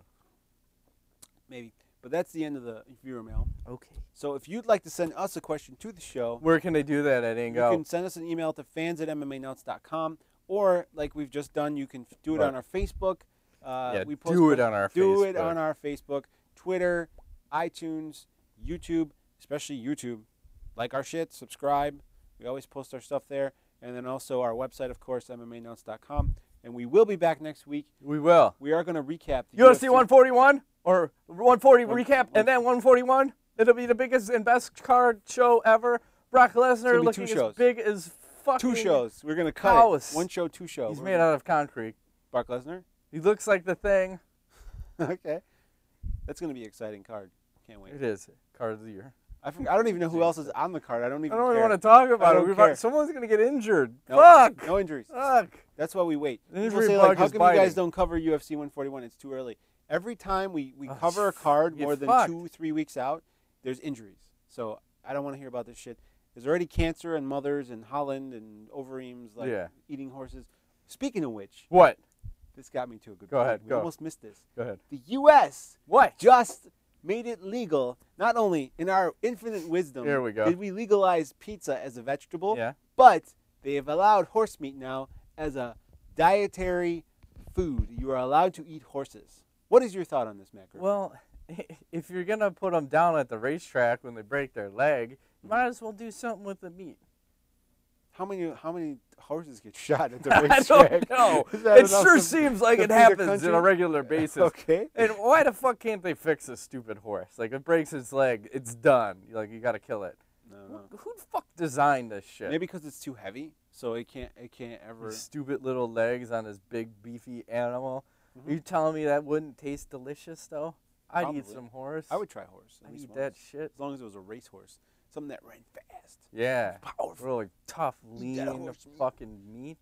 Maybe. But that's the end of the viewer mail. Okay. So if you'd like to send us a question to the show, Where can they do that at you Ingo? can send us an email to fans at M M A nuts dot com, or like we've just done, you can do it Right. on our Facebook. Uh, Yeah, we do it on our do Facebook. it on our Facebook, Twitter, iTunes, YouTube, especially YouTube. Like our shit, subscribe. We always post our stuff there, and then also our website, of course, M M A nuts dot com. And we will be back next week. We will. We are going to recap the U F C U F C one forty-one or one forty One- recap one- and then one forty-one. It'll be the biggest and best card show ever. Brock gonna Lesnar be looking two shows. as big as fucking. Two shows. We're going to cut House. it. One show, two shows. He's We're made gonna- out of concrete. Brock Lesnar? He looks like the thing. Okay. That's going to be an exciting card. Can't wait. It is. Card of the year. I, forg I don't even know who else is on the card. I don't I even don't even care. want to talk about it. don't We've care. got- someone's going to get injured. No, Fuck. No injuries. Fuck. That's why we wait. People Injury say, bug like, how is come you guys biting. don't cover U F C one forty-one? It's too early. Every time we, we Oh, cover a card get more than fucked. two, three weeks out, there's injuries. So I don't want to hear about this shit. There's already cancer in mothers in Holland and Overeems, like Yeah. eating horses. Speaking of which, What? this got me to a good Go point. ahead, We go. almost missed this. Go ahead. The U S What? just made it legal. Not only in our infinite wisdom Here we go. did we legalize pizza as a vegetable, Yeah. but they have allowed horse meat now as a dietary food. You are allowed to eat horses. What is your thought on this, Matt Griffin? Well, if you're going to put them down at the racetrack when they break their leg, you might as well do something with the meat. how many how many horses get shot at the I racetrack? don't know. Is that It enough sure to- seems like to it feed a happens country? on a regular basis. Okay. And why the fuck can't they fix a stupid horse? Like, it breaks its leg, it's done. Like, you gotta kill it. No, Who, no. who the fuck designed this shit? Maybe because it's too heavy, so it can't it can't ever. These stupid little legs on this big beefy animal. Mhm. Are you telling me that wouldn't taste delicious though? I'd eat Probably. some horse. I would try horse. at I'd least eat that once. shit. As long as it was a racehorse, something that ran fast, Yeah. powerful. Really tough, Eat that lean horse meat. fucking meat.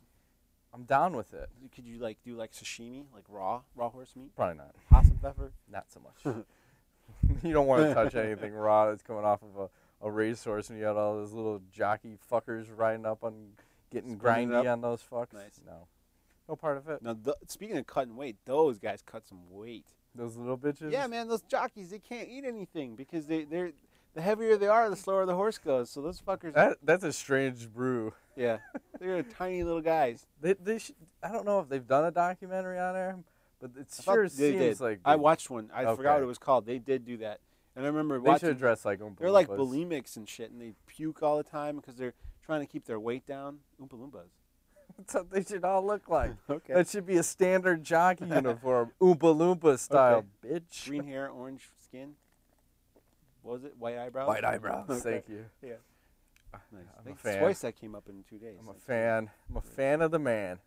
I'm down with it. Could you like do like sashimi, like raw raw horse meat, Probably not. hot and pepper? Not so much. You don't want to touch anything raw that's coming off of a, a racehorse when you got all those little jockey fuckers riding up on getting Spinning it grindy up. on those fucks. Nice. No. No part of it. Now, th- speaking of cutting weight, those guys cut some weight. Those little bitches. Yeah, man, those jockeys, they can't eat anything because they they're the heavier they are, the slower the horse goes. So those fuckers, That that's a strange brew. yeah, they're tiny little guys. They they should, I don't know if they've done a documentary on there, but it I thought sure they seems did. like I they- watched one. I forgot Okay. what it was called. They did do that, and I remember They watching. should dress like Oompa They're like Loompas. bulimics and shit, and they puke all the time because they're trying to keep their weight down. Oompa Loompas. That's what they should all look like. Okay. That should be a standard jockey uniform, Oompa Loompa style, bitch. Green hair, orange skin. What was it? White eyebrows. White eyebrows. Okay. Thank you. Yeah. Nice. I'm I a think fan. twice that came up in two days. I'm a That's fan. I'm a fan of the man.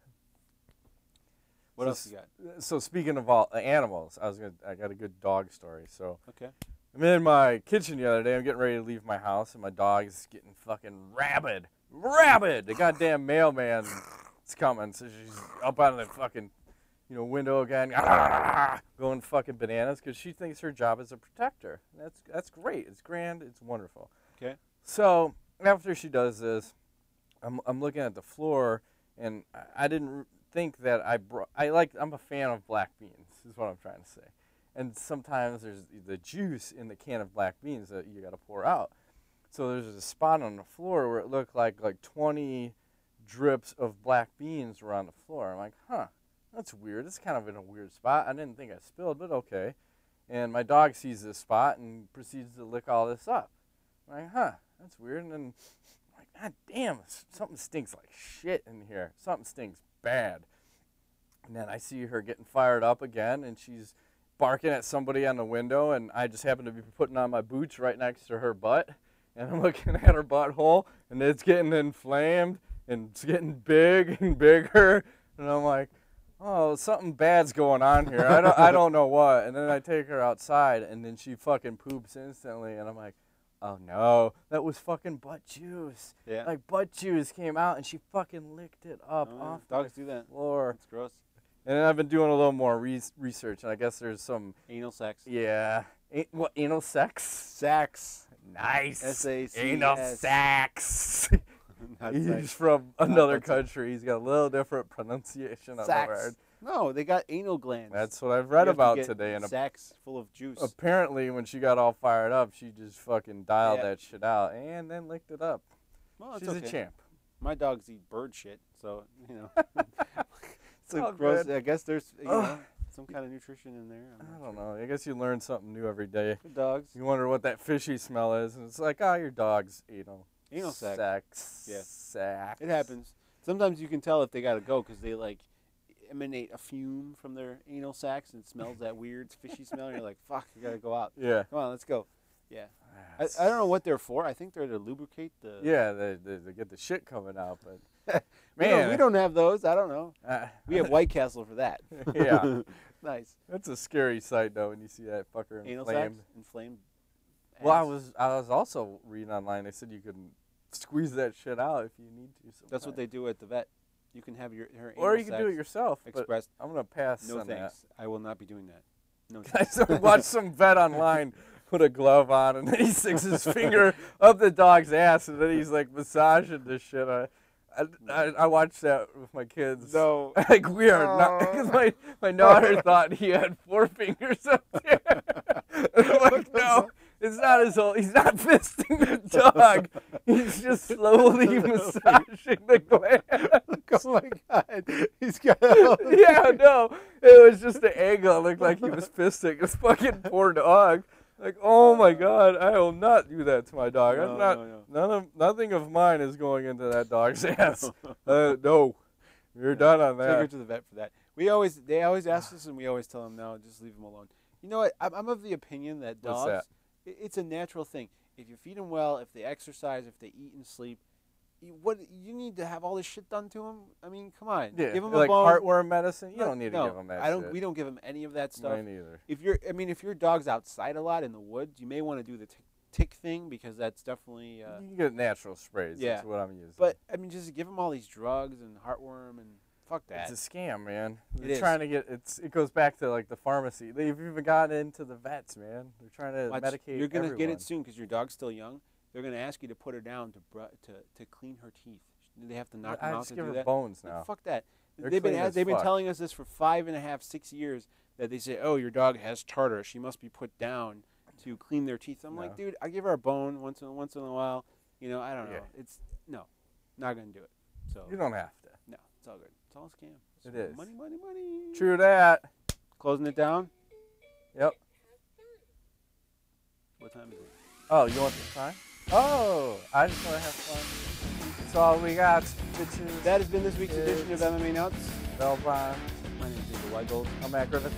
What So else you got? So speaking of all uh, animals, I was gonna. I got a good dog story. So Okay. I'm in my kitchen the other day. I'm getting ready to leave my house, and my dog is getting fucking rabid. Rabid! The goddamn mailman is coming. So she's up on the fucking, you know, window again, going fucking bananas because she thinks her job is a protector. That's that's great. It's grand. It's wonderful. Okay. So after she does this, I'm I'm looking at the floor, and I, I didn't think that I brought. I like. I'm a fan of black beans. Is what I'm trying to say. and sometimes there's the juice in the can of black beans that you got to pour out. So there's a spot on the floor where it looked like like twenty drips of black beans were on the floor. I'm like, huh, that's weird. It's kind of in a weird spot. I didn't think I spilled, but okay. And my dog sees this spot and proceeds to lick all this up. I'm like, huh, that's weird. And then I'm like, God damn, something stinks like shit in here. Something stinks bad. And then I see her getting fired up again, and she's barking at somebody on the window, and I just happen to be putting on my boots right next to her butt, and I'm looking at her butthole, and it's getting inflamed, and it's getting big and bigger, and I'm like, oh, something bad's going on here. I don't, I don't know what. And then I take her outside, and then she fucking poops instantly, and I'm like, oh no, that was fucking butt juice. Yeah. Like butt juice came out, and she fucking licked it up Oh, off dogs the do that. floor. It's gross. And then I've been doing a little more re research, and I guess there's some, Anal sex. yeah, A what, anal sex? Sex. Nice. S A C S. Anal sex. Not He's sex. from Not another sex. country. He's got a little different pronunciation of the Sex. word. No, they got anal glands. That's what I've You read have to about get today. And sacks full of juice. apparently, when she got all fired up, she just fucking dialed Yeah. that shit out and then licked it up. Well, it's She's okay. a champ. My dogs eat bird shit, so you know. It's Oh, a gross. good. I guess there's you Ugh. know, some kind of nutrition in there. I'm I not don't sure. know. I guess you learn something new every day. Good dogs. You wonder what that fishy smell is, and it's like, oh, your dog's anal. Anal sex. Sex. Yeah. Sex. It happens. Sometimes you can tell if they gotta go because they like emanate a fume from their anal sacs and it smells that weird fishy smell. And you're like, fuck, you gotta go out. Yeah. Come on, let's go. Yeah. I, I don't know what they're for. I think they're to lubricate the. Yeah, they, they, they get the shit coming out, but We don't, man, we don't have those. I don't know. uh, We have White Castle for that. Yeah. Nice. That's a scary sight though when you see that fucker Anal sacs, inflamed. inflamed. Well, I ass. was I was also reading online. They said you can squeeze that shit out if you need to. Sometimes. That's what they do at the vet. You can have your her Or anal you can do it sacs yourself. But expressed. I'm gonna pass No on thanks. I will not be doing that. No that. I thanks. saw- watched some vet online put a glove on and then he sticks his finger up the dog's ass and then he's like massaging this shit. I, I, I, I watched that with my kids. No. Like we are not, because my, my daughter thought he had four fingers up there. And I'm like, no, it's not his whole, he's not fisting the dog. He's just slowly massaging the gland. Oh my god. He's got. Yeah, no, it was just the angle. It looked like he was fisting this fucking poor dog. Like, oh my god, I will not do that to my dog. No, I'm not, no, no. none of, nothing of mine is going into that dog's ass. Uh, no, you're done on Take her that. to the vet for that. We always, they always ask us, and we always tell them, no, just leave them alone. You know what? I'm, I'm of the opinion that What's dogs, that? i- it's a natural thing. If you feed them well, if they exercise, if they eat and sleep, you, what you need to have all this shit done to them. I mean, come on, Yeah, give them like a bone. heartworm medicine. You No, don't need to no, give them that I don't. shit. We don't give them any of that stuff. Mine either. If you're, I mean, if your dog's outside a lot in the woods, you may want to do the tick, tick thing because that's definitely. Uh, You can get natural sprays. yeah. That's what I'm using. but I mean, just give them all these drugs and heartworm and fuck that. it's a scam, man. It They're is. trying to get it's. It goes back to like the pharmacy. They've even gotten into the vets, man. They're trying to Watch, medicate. You're gonna everyone. get it soon because your dog's still young. They're gonna ask you to put her down to br- to to clean her teeth. They have to knock I them out just to give do her that. bones Like, now. fuck that. They're they've been clean as, as they've been fuck. telling us this for five and a half, six years that they say, oh, your dog has tartar. She must be put down to clean their teeth. I'm like, No. dude, I give her a bone once in once in a while. You know, I don't know. Yeah. It's no, not gonna do it. So You don't have to. no, it's all good. It's all a scam. It So is. money, money, money. True that. Closing it down. Yep. What time is it? Oh, you want this time? Oh, I just want to have fun. That's all we got, bitches. That has been this week's edition of M M A Nuts. Bell Bond. My name is David Weigold. I'm Matt Griffith.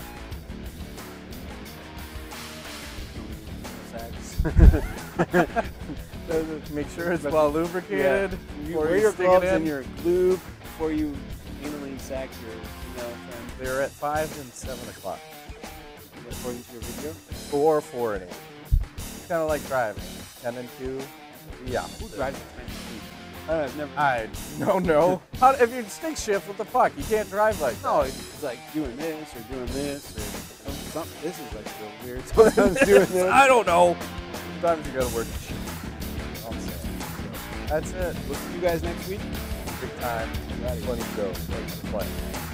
Make sure it's well lubricated. You before wear you your stick gloves it in. and your glue before you anally sack your female friend. They're at five and seven o'clock, According to your video. four, four, and eight. It's kind of like driving. Ten and two. Yeah. Who drives at ten speed? I don't know, I've never. I don't know. How, if you stick shift, what the fuck? You can't drive like that. No, it's like doing this or doing this or some, something. This is like real weird. Sometimes doing this. I don't know. Sometimes you gotta work the shift. All I'm saying. So, that's it. We'll see you guys next week. Big time. Plenty to go. Plenty to play.